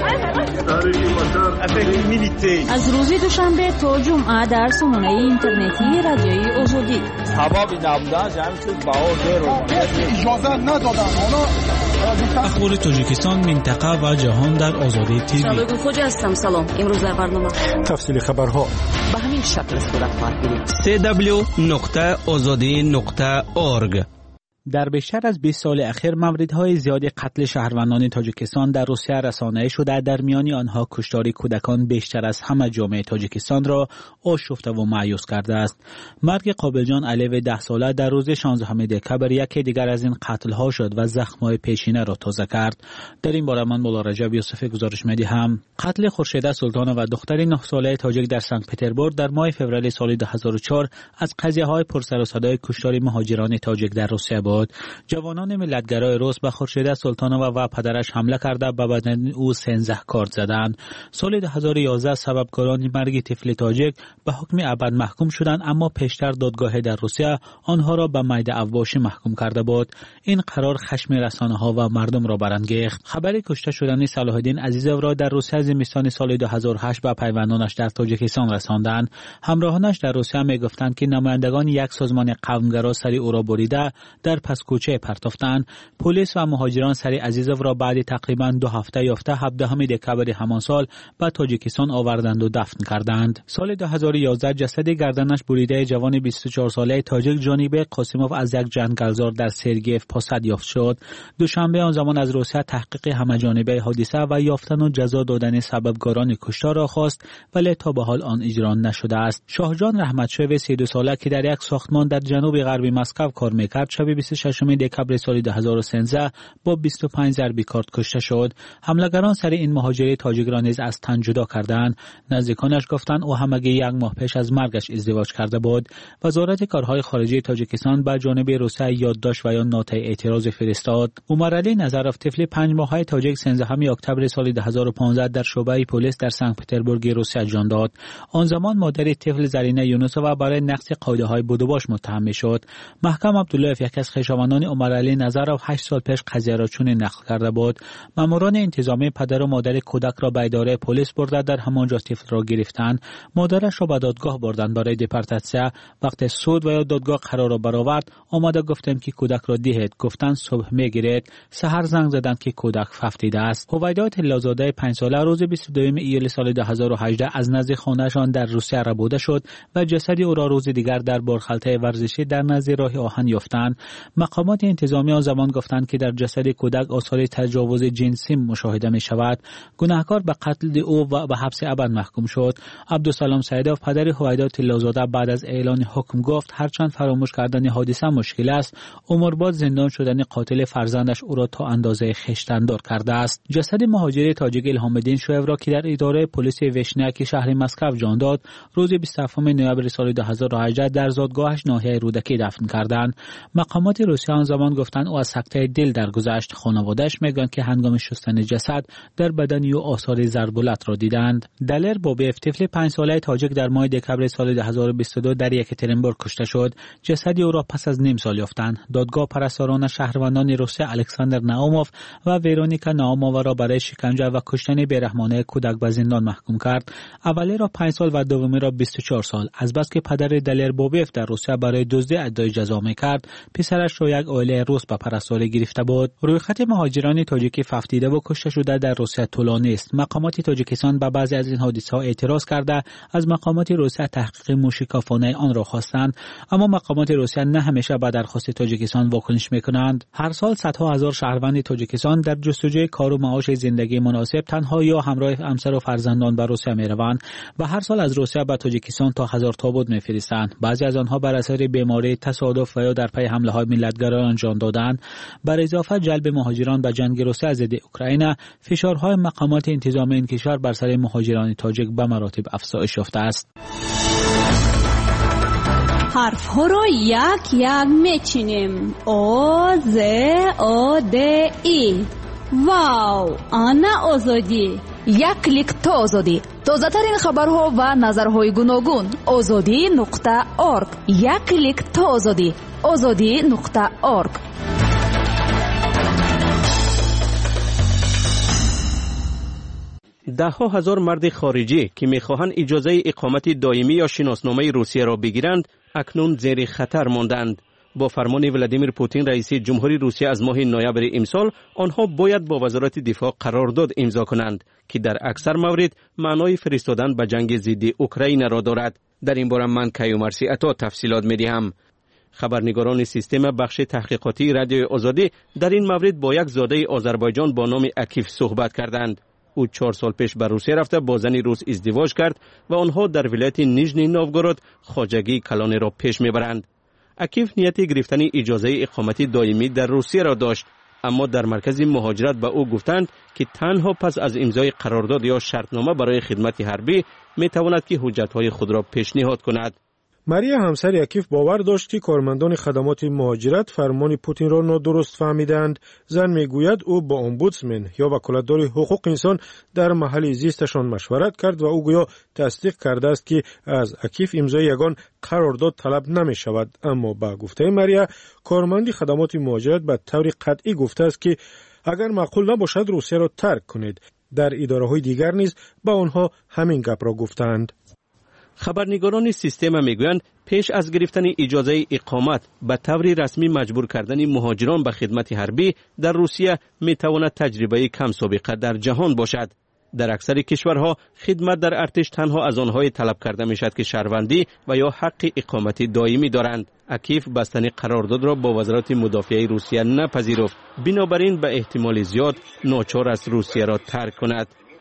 ارزان. از روز دوشنبه تا جمعه در سامانه اینترنتی رادیوی آزادی. سبب نبودن جمع شد باور اجازه ندادن. اخبار تاجیکستان، منطقه و جهان در آزادی تیوی. شبگون خوجا هستم. سلام. امروز در برنامه تفصیل خبرها به همین شکل صورت خواهد گرفت. سی دبلیو نقطه آزادی نقطه اورگ. در بیشتر از بیست سال اخیر موردهای زیاد قتل شهروندان تاجیکستان در روسیه رسانه شده، در میان آنها کشتار کودکان بیشتر از همه جامعه تاجیکستان را آشفته و مایوس کرده است. مرگ قابلجان علیو ده ساله در روز شانزدهم دکبر یکی دیگر از این قتل‌ها شد و زخم‌های پیشینه را تازه کرد. در این باره من مولا رجب یوسفی گزارش می‌دهم. قتل خورشیده سلطانو و دختر نه ساله تاجیک در سنت پترزبورگ در ماه فوریه سال دو هزار و چهار از قضیه‌های پر سر و صدای کشتار مهاجران تاجیک در روسیه بود. جوانان ملتگرای روس به خورشیده سلطانووا و پدرش حمله کرده به بدن او سیزده کارد زدند. سال دو هزار و یازده سببکاران مرگ طفل تاجیک به حکم ابد محکوم شدند، اما پیشتر دادگاه در روسیه آنها را به مید اواشی محکوم کرده بود. این قرار خشم رسانه‌ها و مردم را برانگیخت. خبر کشته شدن صلاح الدین عزیزوف را در روسیه زمستان سال دو هزار و هشت به پیوندانش در تاجیکستان رساندند. همراهانش در روسیه میگفتند که نمایندگان یک سازمان قومگرا سری او را بریده در پس کوچه پرتافتند. پلیس و مهاجران سری عزیزوف را بعد تقریبا دو هفته یافته هفدهم دکبر همان سال به تاجیکستان آوردند و دفن کردند. سال دو هزار و یازده جسد گردنش بریده جوان بیست و چهار ساله تاجیک جانیبه قاسیموف از یک جنگلزار در سرگیف پاسد یافت شد. دوشنبه آن زمان از روسیه تحقیق همه‌جانبه حادثه و یافتن و جزا دادن سببکاران کشتار را خواست، ولی تا به حال آن اجرا نشده است. شاهجان رحمتشوی سی و دو ساله که در یک ساختمان در جنوب غربی مسکو کار می‌کرد، شب بیست و ششم دکبر سال دو هزار و سیزده با بیست و پنج ضربه کارت کشته شد. حملگران سر این مهاجر تاجیک را نیز از تن جدا کردند. نزدیکانش گفتند او همگی یک ماه پیش از مرگش ازدواج کرده بود. وزارت کارهای خارجه تاجیکستان به جانب روسیه یادداشت و یا نوت اعتراض فرستاد. عمرعلی نظرف طفل پنج ماهه تاجیک سیزدهم اکتبر سال دو هزار و پانزده در شعبه پلیس در سن پترزبورگ روسیه جان داد. آن زمان مادر طفل زرینه یونوسووا برای نقض قاعده‌های بودوباش متهم می‌شد. محکم عبداللهف یک از خویشاوندان عمرعلی نظرف هشت سال پیش قضیه را چنین نقل کرده بود. ماموران انتظامی پدر و مادر کودک را به اداره پلیس برده در همانجا طفل را گرفتند. مادرش را به دادگاه بردند برای دپورتاسیون. وقتی سود و یا دادگاه قرار را برآورد آمده گفتم که کودک را دهید. گفتند صبح میگیرید. سحر زنگ زدند که کودک ففتیده است. هویدا طلازاده پنج ساله روز بیست و دوم ایول سال دو هزار و هجده از نزد خانه‌شان در روسیه ربوده شد و جسد او را روز دیگر در بارخلطه ورزشی در نزد راه آهن یافتند. مقامات انتظامی آن زمان گفتند که در جسد کودک آثار تجاوز جنسی مشاهده می شود. گناهکار به قتل او و به حبس ابد محکوم شد. عبدالسلام سیدوف پدر هویدا طلازاده بعد از اعلان حکم گفت هرچند فراموش کردن حادثه مشکل است، عمرباد زندان شدن قاتل فرزندش او را تا اندازه خشتندار کرده است. جسد مهاجر تاجیک الهام الدین شویو را که در اداره پلیس وشنیاک شهر مسکو جان داد روز بیست و هفتم نوامبر سال دو هزار و هجده در زادگاهش ناحیه رودکی دفن کردند. مقامات روسیه آن زمان گفتند او از سکته دل درگذشت. خانواده‌اش میگویند که هنگام شستن جسد در بدن او آثار ضربالت را دیدند. دلر بوبیف طفل پنج ساله تاجیک در ماه دکبر سال دو هزار و بیست و دو در یکاترینبورگ کشته شد. جسد او را پس از نیم سال یافتند. دادگاه پرستاران شهروندان روسیه الکساندر ناوموف و ورونیکا ناومووا را برای شکنجه و کشتن بیرحمانه کودک به زندان محکوم کرد. اولی را پنج سال و دومی را بیست و چهار سال. از بس که پدر دلر بوبیف در روسیه برای دزدی ادعای جزا می‌کرد، پسرش را یک عائله روس به پرستاری گرفته بود. رویخط مهاجران تاجیکی ففتیده و کشته شده در روسیه طولانی است. مقامات تاجیکستان به بعضی از این حادثه‌ها اعتراض کرده از مقامات روسیه تحقیق موشکافانه آن را خواستند، اما مقامات روسیه نه همیشه به درخواست تاجیکستان واکنش می‌کنند. هر سال صدها هزار شهروند تاجیکستان در جستجوی کار و معاش زندگی مناسب تنها یا همراه همسر و فرزندان به روسیه می‌روند و هر سال از روسیه به تاجیکستان تا هزار تابوت می‌فرستند. بعضی از آنها بر اثر بیماری، تصادف و یا در پی حمله‌های ملت‌گرایان جان دادند. بر اضافه جلب مهاجران به جنگ روسیه ضد اوکراین، فشارهای مقامات انتظامی این کشور بر سر مهاجران تاجیک به مراتب افزایش یافته است. حرف ها را یک یک میچینیم. او ز او د ای. واو، آنا آزادی. یک کلیک تا آزادی. تازه ترین خبرها و نظرهای گوناگون. آزادی نقطه اورگ. یک کلیک تا آزادی. آزادی نقطه اورگ. ده ها هزار مرد خارجی که میخواهند اجازه اقامت دائمی یا شناسنامه روسیه را بگیرند اکنون زیر خطر ماندند. با فرمان ولادیمیر پوتین رئیس جمهوری روسیه از ماه نوامبر امسال آنها باید با وزارت دفاع قرارداد امضا کنند که در اکثر موارد معنای فرستادن به جنگ ضد اوکراین را دارد. در این باره من کیومرثی عطا تفصیلات میدهم. خبرنگاران سیستم بخش تحقیقاتی رادیوی آزادی در این مورد با یک زاده آذربایجان با نام اکیف صحبت کردند. او چهار سال پیش به روسیه رفته با زنی روس ازدواج کرد و آنها در ولایت نیژنی نوگورود خواجگی کلانی را پیش میبرند. اکیف نیت گرفتن اجازه اقامت دائمی در روسیه را داشت، اما در مرکز مهاجرت به او گفتند که تنها پس از امضای قرارداد یا شرطنامه برای خدمت حربی میتواند که حجتهای خود را پیشنهاد کند. ماریا همسر اکیف باور داشت که کارمندان خدمات مهاجرت فرمان پوتین را نادرست فهمیدند. زن میگوید او با امبودسمن یا وکالتدار حقوق انسان در محل زیستشان مشورت کرد و او گویا تصدیق کرده است که از اکیف امضای یگان قرارداد طلب نمی شود. اما با گفته ماریا کارمند خدمات مهاجرت به طور قطعی گفته است که اگر معقول نباشد روسیه را ترک کنید. در اداره‌های دیگر نیز با آنها همین گپ را گفتند. خبرنگاران سیستم میگویند پیش از گرفتن اجازه اقامت به طور رسمی مجبور کردن مهاجران به خدمت حربی در روسیه میتواند تجربه کم سابقه در جهان باشد. در اکثر کشورها خدمت در ارتش تنها از آنهای طلب کرده میشد که شهروندی و یا حق اقامت دائمی دارند. اکیف بستن قرارداد را با وزارت مدافعه روسیه نپذیرفت، بنابراین به احتمال زیاد ناچار است روسیه را ترک کند.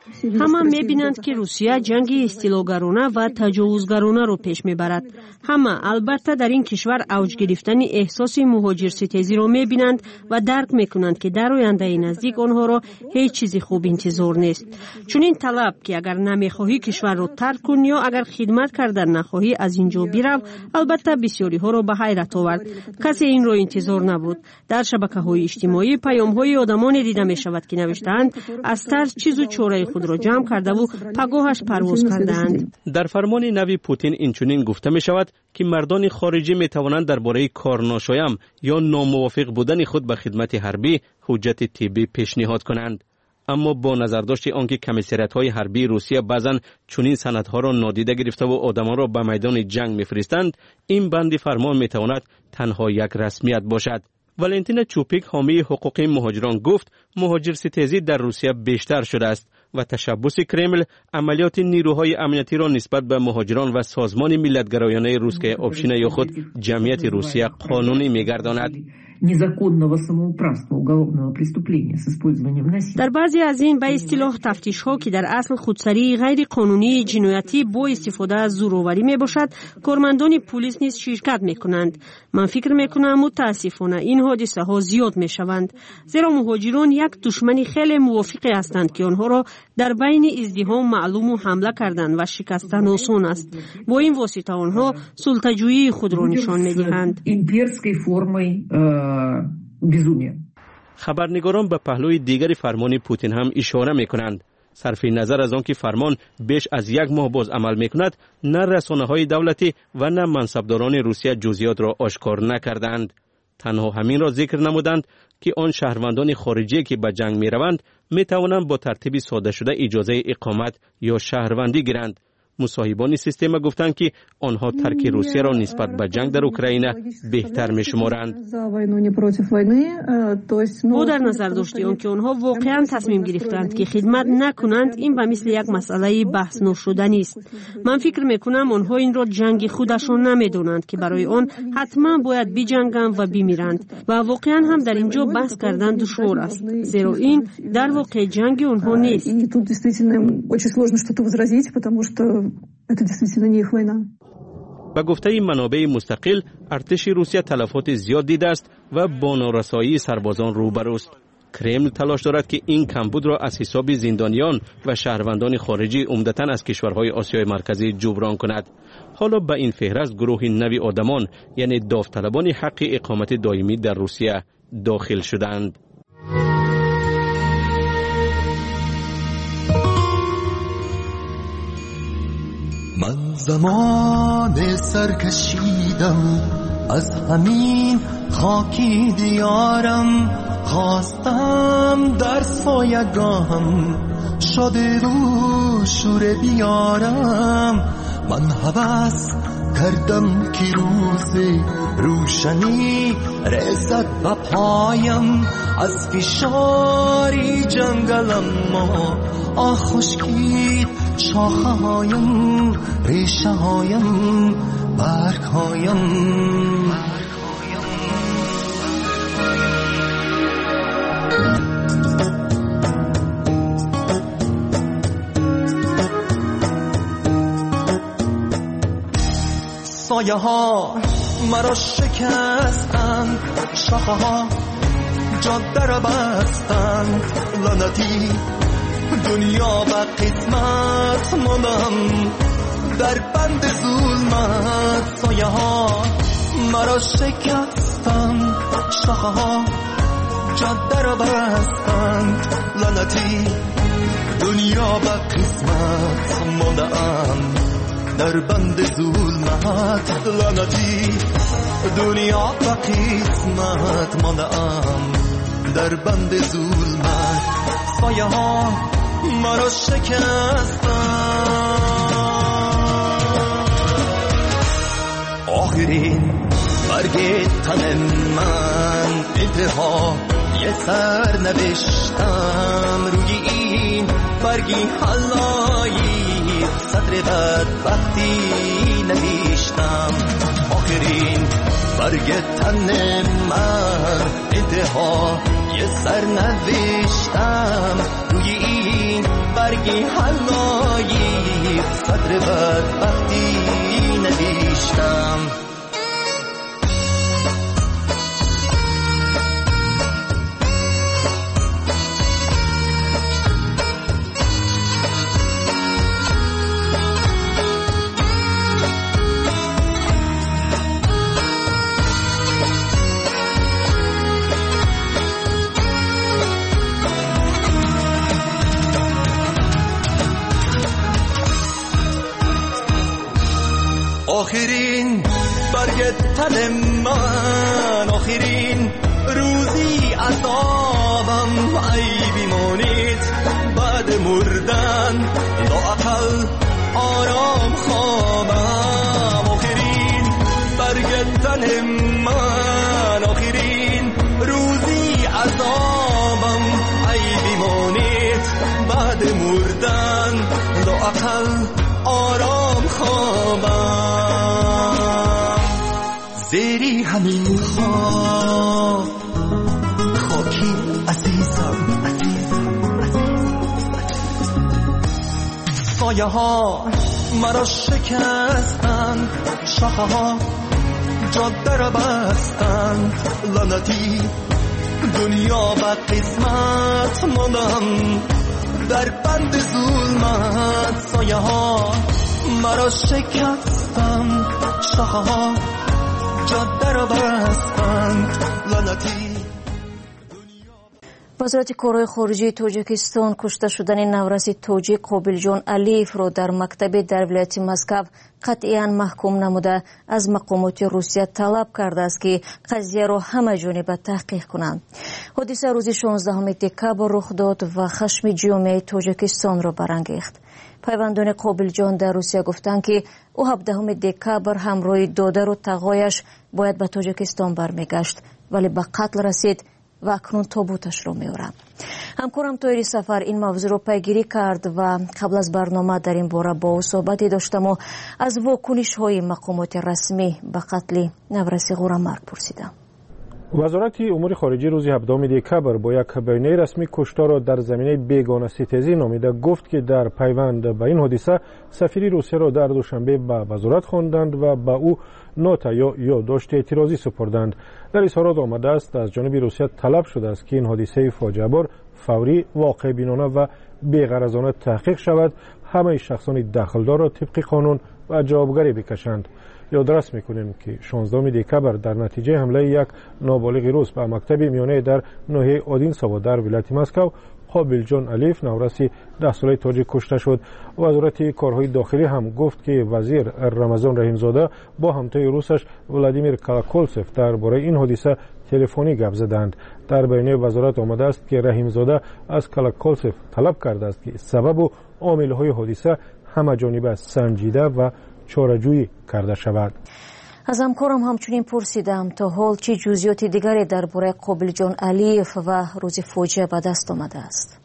ҳама мебинанд ки русия ҷанги истилогарона ва таҷовузгаронаро пеш мебарад. ҳама албатта дар ин кишвар авҷ гирифтани эҳсоси муҳоҷирситезиро мебинанд ва дарк мекунанд ки дар ояндаи наздик онҳоро ҳеҷ чизи хуб интизор нест. чунин талаб ки агар намехоҳӣ кишварро тарк кун ё агар хидмат кардан нахоҳӣ аз ин ҷо бирав, албатта бисёриҳоро ба ҳайрат овард. касе инро интизор набуд. дар шабакаҳои иҷтимоӣ паёмҳои одамоне дида мешавад ки навиштаанд аз тарс чизу чораи худро ҷамъ кардаву пагоҳаш парвоз кардаанд. дар фармони нави Путин инчунин гуфта мешавад ки мардони хориҷӣ метавонанд дар бораи корношоям ё номувофиқ будани худ ба хидмати ҳарбӣ ҳуҷҷати тиббӣ пешниҳод конанд. аммо бо назардошти он ки комиссариятҳои ҳарбии русия баъзан чунин санадҳоро нодида гирифтаву одамонро ба майдони ҷанг мефиристанд, ин банди фармон метавонад танҳо як расмият бошад. валентина чупик ҳомии ҳуқуқи муҳоҷирон гуфт муҳоҷирситезӣ дар русия бештар шудааст ва ташаббуси Кремл амалиёти нирӯҳои амнияtiро нисбат ба муҳоҷирон ва созмони миллатгароёнаи русская община ё худ ҷамъияти русия қонунӣ мегардонад. незаконного самоуправства, уголовного преступления с использованием насилия. дар баъзе аз ин ба истилоҳ тафтишҳо ки дар асл худсарии ғайриқонунии ҷиноятӣ бо истифода аз зӯроварӣ мебошад, кормандони пулис низ ширкат мекунанд. ман фикр мекунам мутаассифона ин ҳодисаҳо зиёд мешаванд, зеро муҳоҷирон як душмани хеле мувофиқе ҳастанд ки онҳоро дар байни издиҳом маълуму ҳамла кардан ва шикастан осон аст. бо ин восита онҳо султаҷӯии худро нишон медиҳанд. имперской формой безумия. خبرنگاران به پهلوی دیگری فرمان پوتین هم اشاره میکنند. صرف نظر از آن که فرمان بیش از یک ماه باز عمل میکند، نه رسانه‌های دولتی و نه منصبداران روسیه جزئیات را آشکار نکردند. تنها همین را ذکر نمودند که آن شهروندان خارجی که به جنگ میروند میتوانند با ترتیب ساده شده اجازه اقامت یا شهروندی گیرند. مصاحبان سیستم گفتند که آنها ترک روسیه را نسبت به جنگ در اوکراین بهتر می‌شمارند. با در نظر داشتی آن که آنها واقعا تصمیم گرفتند که خدمت نکنند، این به مثل یک مسئله بحث نشدنی است. من فکر میکنم آنها این را جنگ خودشان نمیدونند که برای آن حتما باید بجنگند و بمیرند و واقعا هم در اینجا بحث کردن دشوار است، زیرا این در واقع جنگ آنها نیست. Это действительно не их война. با گفته منابع مستقل، ارتش روسیه تلفات زیاد دیده است و با نارسایی سربازان روبروست. کرمل تلاش دارد که این کمبود را از حساب زندانیان و شهروندان خارجی عمدتاً از کشورهای آسیای مرکزی جبران کند. حالا به این فهرست گروهی نوی آدمان، یعنی داوطلبان حق اقامت دائمی در روسیه داخل شدند. من زمان سرکشیدم از همین خاکی دیارم، خواستم در سایگاهم شده رو شور بیارم. من هوس کردم که روز روشنی رسد به پایم، از فشاری جنگلم ما آه خشکید شاخه هایم، ریشه هایم، برگ هایم. سایه ها مرا شکستند، شاخه ها جاده را بستند. لعنتی دنیا و قسمت ماندم در بند ظلمت. سایه ها مرا شکستند، شاخه ها جاده را بستند. لعنتی دنیا و قسمت ماندم در بند ظلمت. لعنتی دنیا و قسمت ماندم در بند ظلمت. سایه ها مرا شکستند. آخرین برگ تن من انتها یه سر نوشتم روی این برگی حلایی صدر بدبختی نوشتم. آخرین برگ تن من انتهای سر نوشتم. روی این برگی حلایی صدر بدبختی نوشتم. آخرین برگ تن من، آخرین روزی عذابم، ای بیمانید بعد مردن لااقل آرام خوابم. آخرین برگ تن من، آخرین روزی عذابم، ای بیمانید بعد مردن لااقل آرام خوابم. زیری همین خواب خاکی عزیزم، عزیزم، سایه ها مرا شکستند، شاخه ها جاده را بستند. لعنتی دنیا و قسمت ماندم در بند ظلمت. سایه ها مرا شکستند، شاخه ها جاده را بستند. لعنتی وزارت کارهای خارجه تاجیکستان کشته شدن نورسی تاجیک قابلجان علیف را در مکتب در ولایت مسکو قطعاً محکوم نموده از مقامات روسیه طلب کرده است که قضیه را همه جانبه تحقیق کنند. حادثه روز شانزدهم دکبر رخ داد و خشم جامعه تاجیکستان را برانگیخت. پیوندان قابلجان در روسیه گفتند که او هفدهم دکبر همراه دادر و تقایش باید به تاجیکستان برمیگشت، ولی به قتل رسید و اکنون تابوتش را می‌آورند. همکارم طاهری سفر این موضوع را پیگیری کرد و قبل از برنامه در این باره با او صحبتی داشتم و از واکنش‌های مقامات رسمی به قتل نورسی غورامرگ پرسیدم. وزارت امور خارجه روز هفدهم دکبر با یک بیانیه رسمی کشتار را در زمینه بیگانه ستیزی نامیده گفت که در پیوند به این حادثه سفیر روسیه را در دوشنبه به وزارت خواندند و به او نوت یا یادداشت اعتراضی سپردند. در اظهارات آمده است از جانب روسیه طلب شده است که این حادثه فاجعه بار فوری، واقع بینانه و بی‌غرضانه تحقیق شود. همه شخصان دخلدار را طبق قانون و جوابگری بکشند. یادداشت میکنیم که شانزدهم دکبر در نتیجه حمله یک نابالغ روس به مکتب میانه در ناحیه آدینساوا در ولایت مسکو قابلجان علیف نورسی ده ساله تاجیک کشته شد. وزارت کارهای داخلی هم گفت که وزیر رمضان رحیمزاده با همتای روسش ولادیمیر کالاکولسف درباره این حادثه تلفنی گپ زدند. در بیانیه وزارت آمده است که رحیمزاده از کالاکولسف طلب کرده است که سبب و عامل‌های حادثه همه جانبه سنجیده و چاره‌جویی کرده شود. از همکارم همچنین پرسیدم تا حال چه جزئیات دیگری درباره قابلجان علیف و روز فاجعه به دست آمده است.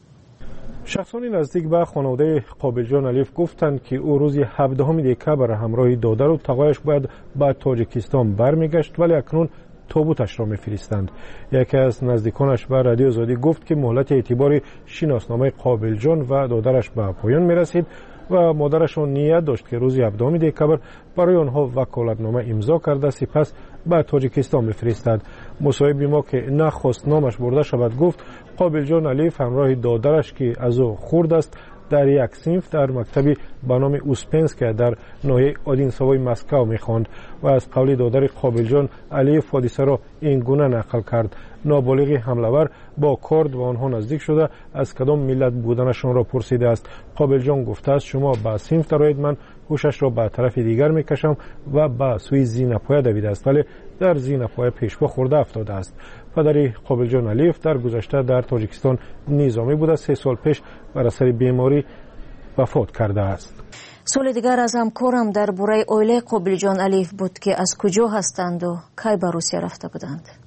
شخصانی نزدیک به خانواده قابلجان علیف گفتند که او روز هفدهم دکبر همراه دادر و تقایش باید به تاجیکستان برمیگشت، ولی اکنون تابوتش را میفرستند. یکی از نزدیکانش به رادیو آزادی گفت که مهلت اعتبار شناسنامه قابلجان و دادرش به پایان میرسید و مادرشان نیت داشت که روز هفدهم دکبر برای آنها وکالتنامه امضا کرده سپس به تاجیکستان بفرستد. مصاحب ما که نخواست نامش برده شود گفت قابلجان علیف همراه دادرش که از او خرد است در یک صنف در مکتبی به نام اوسپنسک در ناحیه آدینساوای مسکو میخواند و از قول دادر قابلجان علیف حادثه را این گونه نقل کرد. نابالغ حمله‌ور با کارد و آنها نزدیک شده از کدام ملت بودنشان را پرسیده است. قابلجان گفته است شما به صنف درآیید، من هوشش را به طرف دیگر میکشم و به سوی زینه‌پایه دویده است، ولی در زینه‌پایه پیشوا خورده افتاده است. پدر قابلجان علیف در گذشته در تاجیکستان نظامی بوده، سه سال پیش بر اثر بیماری وفات کرده است. سال دیگر از همکارم درباره عائله قابلجان علیف بود که از کجا هستند و کی به روسیه رفته بودند.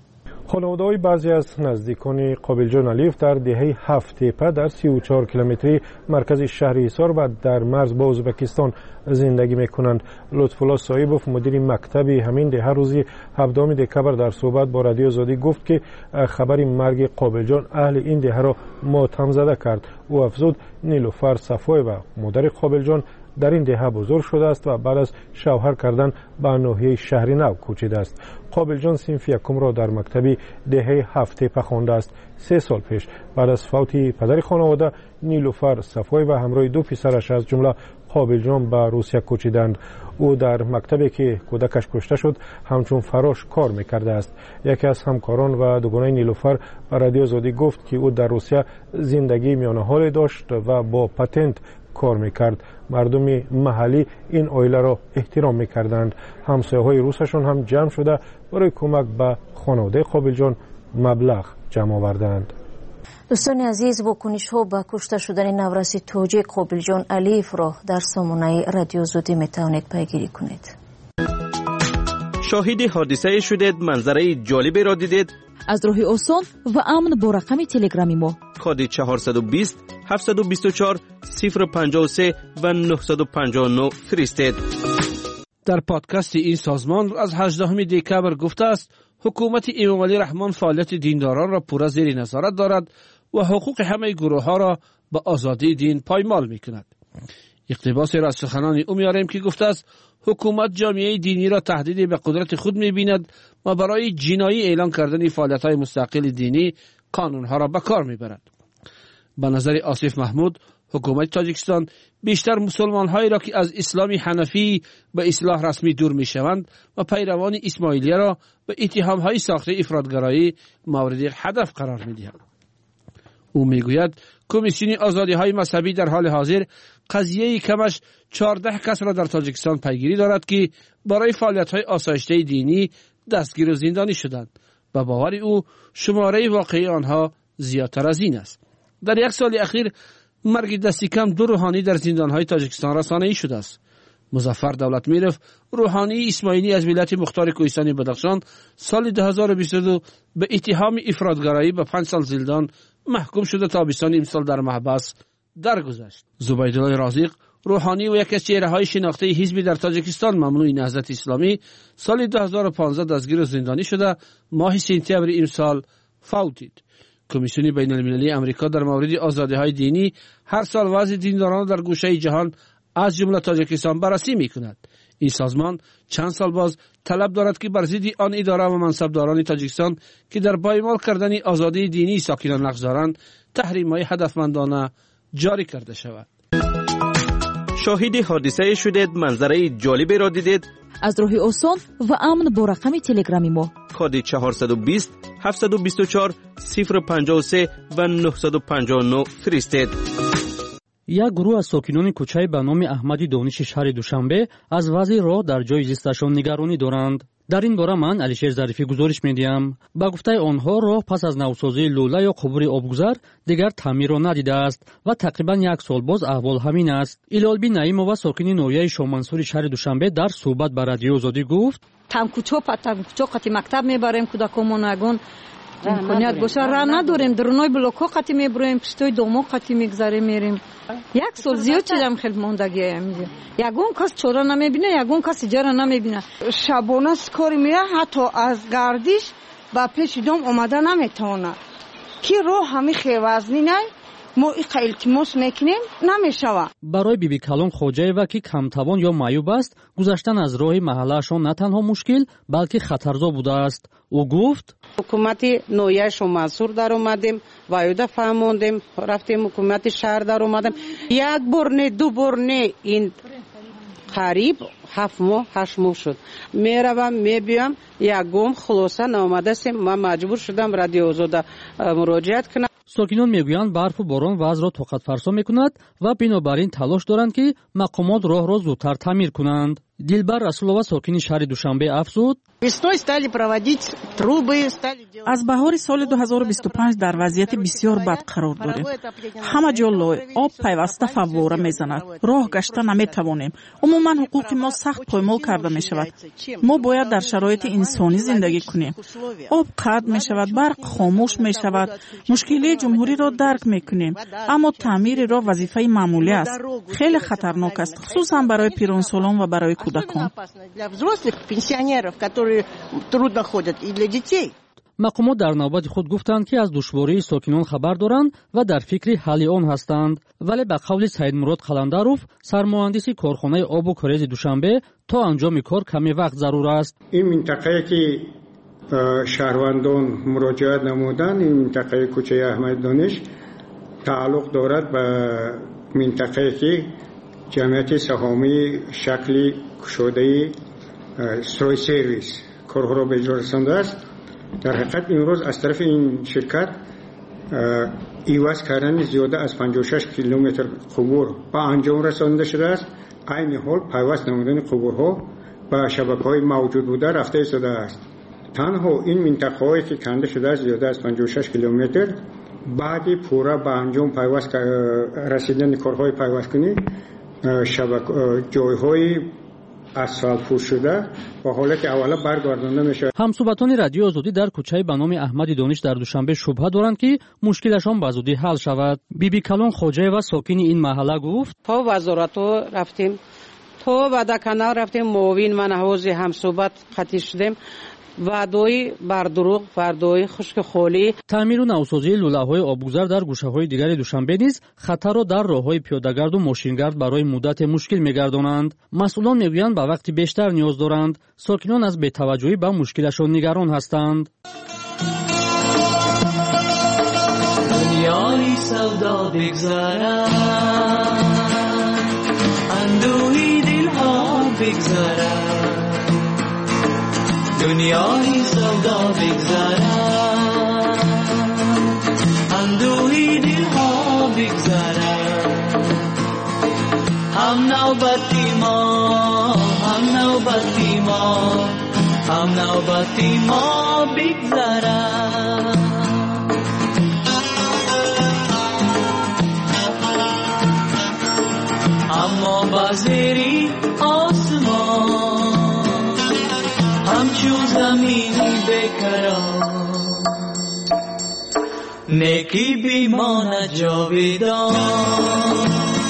خانواده‌های بعضی از نزدیکان قابلجان الیف در دهه هفت تپه در سی و چهار کیلومتری مرکز شهر حصار و در مرز با ازبکستان زندگی میکنند. لطف‌الله صاحبوف مدیر مکتب همین دهه روزی هفدهم دکبر در صحبت با رادیو آزادی گفت که خبر مرگ قابلجان اهل این دهه را ماتم زده کرد. او افزود نیلوفر صفای و مادر قابلجان در این دهه بزرگ شده است و بعد از شوهر کردن به ناحیه شهر نو کوچیده است. قابلجان صنف یکم را در مکتبی دهه هفت تپه خوانده است. سه سال پیش بعد از فوت پدر خانواده نیلوفر صفای و همراه دو پسرش از جمله قابلجان به روسیه کوچیدند. او در مکتبی که کودکش کشته شد همچون فراش کار میکرده است. یکی از همکاران و دوگانه نیلوفر به رادیو آزادی گفت که او در روسیه زندگی میانه حال داشت و با پتنت کار میکرد. مردم محلی این عائله را احترام میکردند. همسایه‌های روسشون هم جمع شده برای کمک به خانواده قابلجان مبلغ جمع آوردند. دوستان عزیز، واکنش ها به کشته شدن نورسی تاجیک قابلجان الیف را در سامانه رادیو آزادی می توانید پیگیری کنید. شاهد حادثه شدید، منظره جالبی را دیدید؟ از راه آسان و امن با رقم تلگرامی ما کد چهارصد و بیست هفتصد و بیست و چهار صفر پنجاه و سه و نهصد و پنجاه و نه فرستید. در پادکست این سازمان از هجدهم دکبر گفته است حکومت امام علی رحمان فعالیت دینداران را پورا زیر نظارت دارد و حقوق همه گروه ها را به آزادی دین پایمال می کند. اقتباسی را از سخنان او میاریم که گفته است حکومت جامعه دینی را تهدید به قدرت خود می بیند و برای جنایی اعلان کردن فعالیت های مستقل دینی قانون ها را به کار می برد. به نظر آصف محمود حکومت تاجیکستان بیشتر مسلمان هایی را که از اسلامی حنفی به اصلاح رسمی دور می شوند و پیروان اسماعیلیه را به اتهام های ساخته افراطگرایی مورد هدف قرار می دهند. او می گوید کمیسیون آزادی های مذهبی در حال حاضر قضیه کمش چهارده کس را در تاجیکستان پیگیری دارد که برای فعالیت های آسایشته دینی دستگیر و زندانی شدند و باور او شماره واقعی آنها زیادتر از این است. در یک سال اخیر مرگ دستی کم دو روحانی در زندانهای تاجیکستان رسانه‌ای شده است. مظفر دولتمیرف روحانی اسماعیلی از ولایت مختار کوهستانی بدخشان سال دو هزار و بیست و دو به اتهام افراطگرایی به پنج سال زندان محکوم شده تابستان امسال در محبس درگذشت. زبیدالله رازق روحانی و یکی از چهره‌های شناخته حزب در تاجیکستان ممنوع نهضت اسلامی سال دو هزار و پانزده دستگیر و زندانی شده ماه سپتامبر امسال فوتید. کمیسیون بین المللی امریکا در مورد آزادی‌های دینی هر سال وضع دینداران در گوشه جهان از جمله تاجیکستان بررسی می‌کند. این سازمان چند سال باز طلب دارد که بر ضد آن اداره و منصبداران تاجیکستان که در پایمال کردن آزادی دینی ساکنان نقش دارند تحریم‌های هدفمندانه جاری کرده شود. شاهد حادثه شدید، منظره جالبی را دیدید؟ از راه آسان و امن با رقم تلگرامی ما کد چهارصد و بیست هفتصد و بیست و چهار صفر پنجاه و سه و نهصد و پنجاه و نه فرستید. یک گروه از ساکنان کوچه به نام احمدی دانش شهر دوشنبه از وضع راه در جای زیستشان نگرانی دارند. در این باره من علیشیر ظریفی گزارش میدیم. با گفته آنها راه پس از نوسازی لوله یا قبور آبگذر دیگر تعمیر را ندیده است و تقریبا یک سال باز احوال همین است. ایلالبی نعیمова ساکن نویه شامنصور شهر دوشنبه در صحبت با رادیو آزادی گفت: там кучо патам кучо қати мактаб мебарем кудакомон агон имконият боша ра надорем даруной блокҳо қати меброем пиштои домо қати мегзарем мерем як сол зиёд чидам хел мондагиам ягон кас чора намебина ягон кас иҷара намебина шабона кори мера ҳатто аз гардиш ба пеши дом омада наметавонад ки роҳ ҳами хевазнинай ما ایقا التماس میکنیم نمیشوه. برای بیبی کلان خوجایوا که کمتوان یا معیوب است گذشتن از راه محلهشان نه تنها مشکل بلکه خطرزا بوده است. او گفت حکومت نویه شامنصور در اومدیم وایوده فهموندیم رفتیم حکومت شهر در اومدیم یک بار نه دو بار نه این قریب هفت ماه هشت ماه شد میروم میبیم یکم خلاصه نامده سیم من مجبور شدم رادیو آزاده مراجعت کنم. ساکنان میگویند برف و باران وضع را طاقت فرسا میکند و بنابراین تلاش دارند که مقامات راه را زودتر تعمیر کنند. دلبر رسولова ساکن شهر دوشنبه افزود: аз баҳори соли ду ҳазору бисту панҷ дар вазъияти бисёр бад қарор дорем. ҳама ҷо лой, об пайваста фаввора мезанад. роҳ гашта наметавонем. умуман ҳуқуқи мо сахт поймол карда мешавад. мо бояд дар шароити инсонӣ зиндагӣ кунем. об қатъ мешавад, барқ хомӯш мешавад. мушкилии ҷумҳуриро дарк мекунем, аммо таъмири роҳ вазифаи маъмулӣ аст. хеле хатарнок аст, хусусан барои пиронсолон ва барои кӯдакон. трудно ходят и для детей. мақомот дар навбати худ гуфтанд ки аз душвории сокинон хабар доранд ва дар фикри ҳалли он ҳастанд. вале ба қавли Саидмурод Қаландаров, сармуҳандиси корхонаи обу корези Душанбе, то анҷоми кор каме вақт зарур аст. ин минтақае ки шаҳрвандон муроҷиат намуданд, ин минтақаи кӯчаи Аҳмади Дониш тааллуқ дорад ба минтақае ки ҷамъияти саҳомии шакли кушодаи строй сервис корҳоро ба иҷро расондааст. дар ҳақиқат имрӯз аз тарафи ин ширкат иваз кардани зиёда аз панҷоҳу шаш километр қубур ба анҷом расонида шудааст. айни ҳол пайваст намудани қубурҳо ба шабакаҳои мавҷуд буда рафта истодааст. танҳо ин минтақаҳое ки канда шудааст зиёда аз панҷоҳу шаш километр баъди пурра ба анҷом пайваст расидани корҳои пайвасткунӣ ҷойҳои асфалтпӯш шуда ба ҳолати аввала баргардонда мешавад. ҳамсуҳбатони радиои озодӣ дар кӯчаи ба номи Аҳмади Дониш дар Душанбе шубҳа доранд ки мушкилашон ба зудӣ ҳал шавад. биби Калон Хоҷаева, сокини ин маҳалла, гуфт: то вазоратҳо рафтем, то ваъдаканал рафтем, муовин ва наҳози ҳамсуҳбат қатъӣ шудем. ваъдои бардуруғ, ваъдои хушки холӣ. таъмиру навсозии лӯлаҳои обгузар дар гӯшаҳои дигари Душанбе низ хатарро дар роҳҳои пиёдагарду мошингард барои муддате мушкил мегардонанд. масъулон мегӯянд ба вақти бештар ниёз доранд. сокинон аз бетаваҷҷӯҳӣ ба мушкилашон нигарон ҳастанд. дунёи савдо бигзарад, андӯҳи дилҳо бигзарад. دنیای سودا بگذرد، اندوهی دلها بگذرد. هم نوبتی ما، هم نوبتی ما، هم نوبتی ما بگذرد. اما بازری آسمان همچون زمینی بکران، نیکی بیماند جاویدان.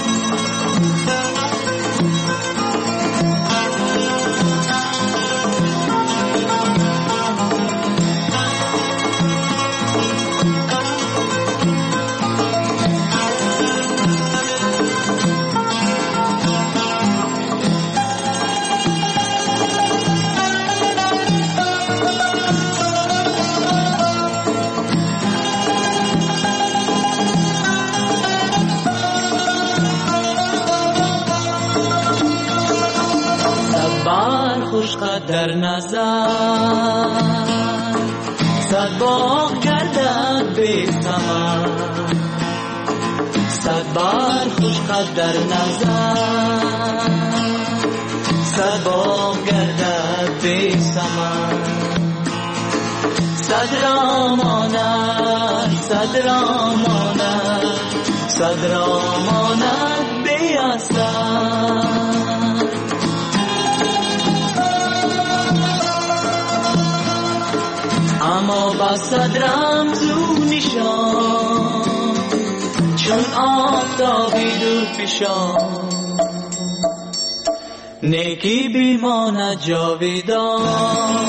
در نظر صد باغ گردد به ثمر، صد بار خوش قد در نظر، صد باغ گردد به ثمر. صد راماند، صد راماند، صد راماند به اثر. اما با صدرم زو نشان، چون آفتابی دور پیشان، نیکی بیماند جاویدان.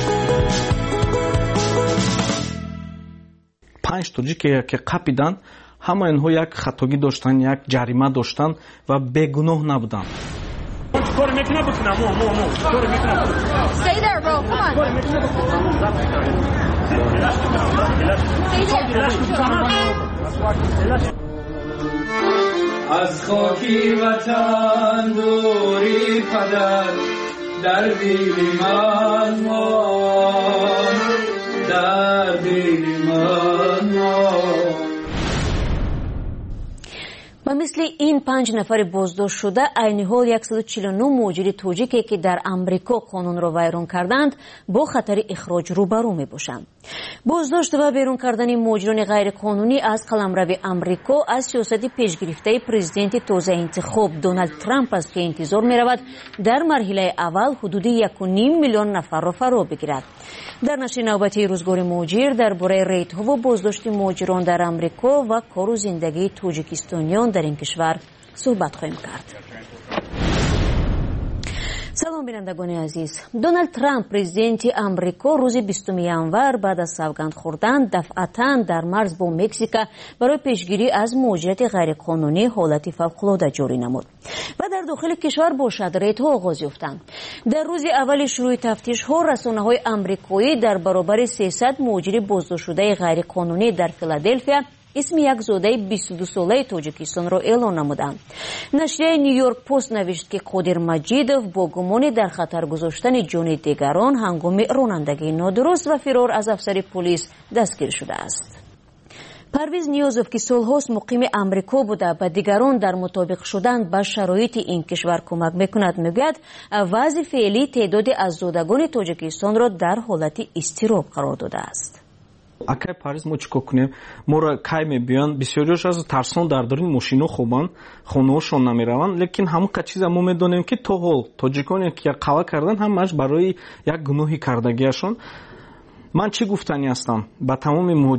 پنج توجی که که قپیدن ҳама инҳо як хатогӣ доштанд, як ҷарима доштанд ва бегуноҳ набуданд. از خاکی وطن دوری پدر در دل من مان، در دل من مان. و مثل این پنج نفر بازداشت شده عین حال صد و چهل و نه مهاجر تاجیکی که در امریکا قانون را ویران کردند با خطر اخراج روبرو می باشند. بازداشت و بیرون کردن مهاجران غیر قانونی از قلمرو امریکا از سیاست پیشگرفته پرزیدنت تازه انتخاب دونالد ترامپ است که انتظار می رود در مرحله اول حدود یک و نیم میلیون نفر را فرا بگیرد. در نشر نوبتی روزگار مهاجر درباره ریت‌ها و بازداشت مهاجران در امریکا و کار و زندگی تاجیکستانیان در این کشور صحبت خواهیم کرد. سلام بینندگان عزیز. دونالد ترامپ پرزیدنت امریکا روز بیستم ژانویه بعد از سوگند خوردن دفعتاً در مرز با مکزیک برای پیشگیری از مهاجرت غیرقانونی حالت فوق‌العاده جاری نمود و در داخل کشور با شدریدها آغاز یافتند. در روز اول شروع تفتیش‌ها رسانه‌های آمریکایی در برابر سیصد مهاجر بازداشت شده غیرقانونی در فیلادلفیا اسم یک زاده بیست و دو ساله تاجیکستان را اعلان نمودند. نشریه نیویورک پست نوشت که قادر مجیدوف با گمان در خطر گذاشتن جان دیگران هنگام رانندگی نادرست و فرار از افسر پلیس دستگیر شده است. پرویز نیازوف که سالهاست مقیم امریکا بوده و دیگران در مطابق شدن با شرایط این کشور کمک میکند میگوید وضع فعلی تعداد از زادگان تاجیکستان را در حالت اضطراب قرار داده است. акай париз мо чӣ кор кунем? моро кай мебиёнд, бисёриёш аз тарсон дар дорин мошино хобанд, хонаҳошон намераванд, лекин ҳамон ка чиза мо медонем ки то ҳол тоҷиконе ки қава карданд ҳамааш барои як гуноҳи кардагиашон. ман чӣ гуфтанӣ ҳастам ба тамоми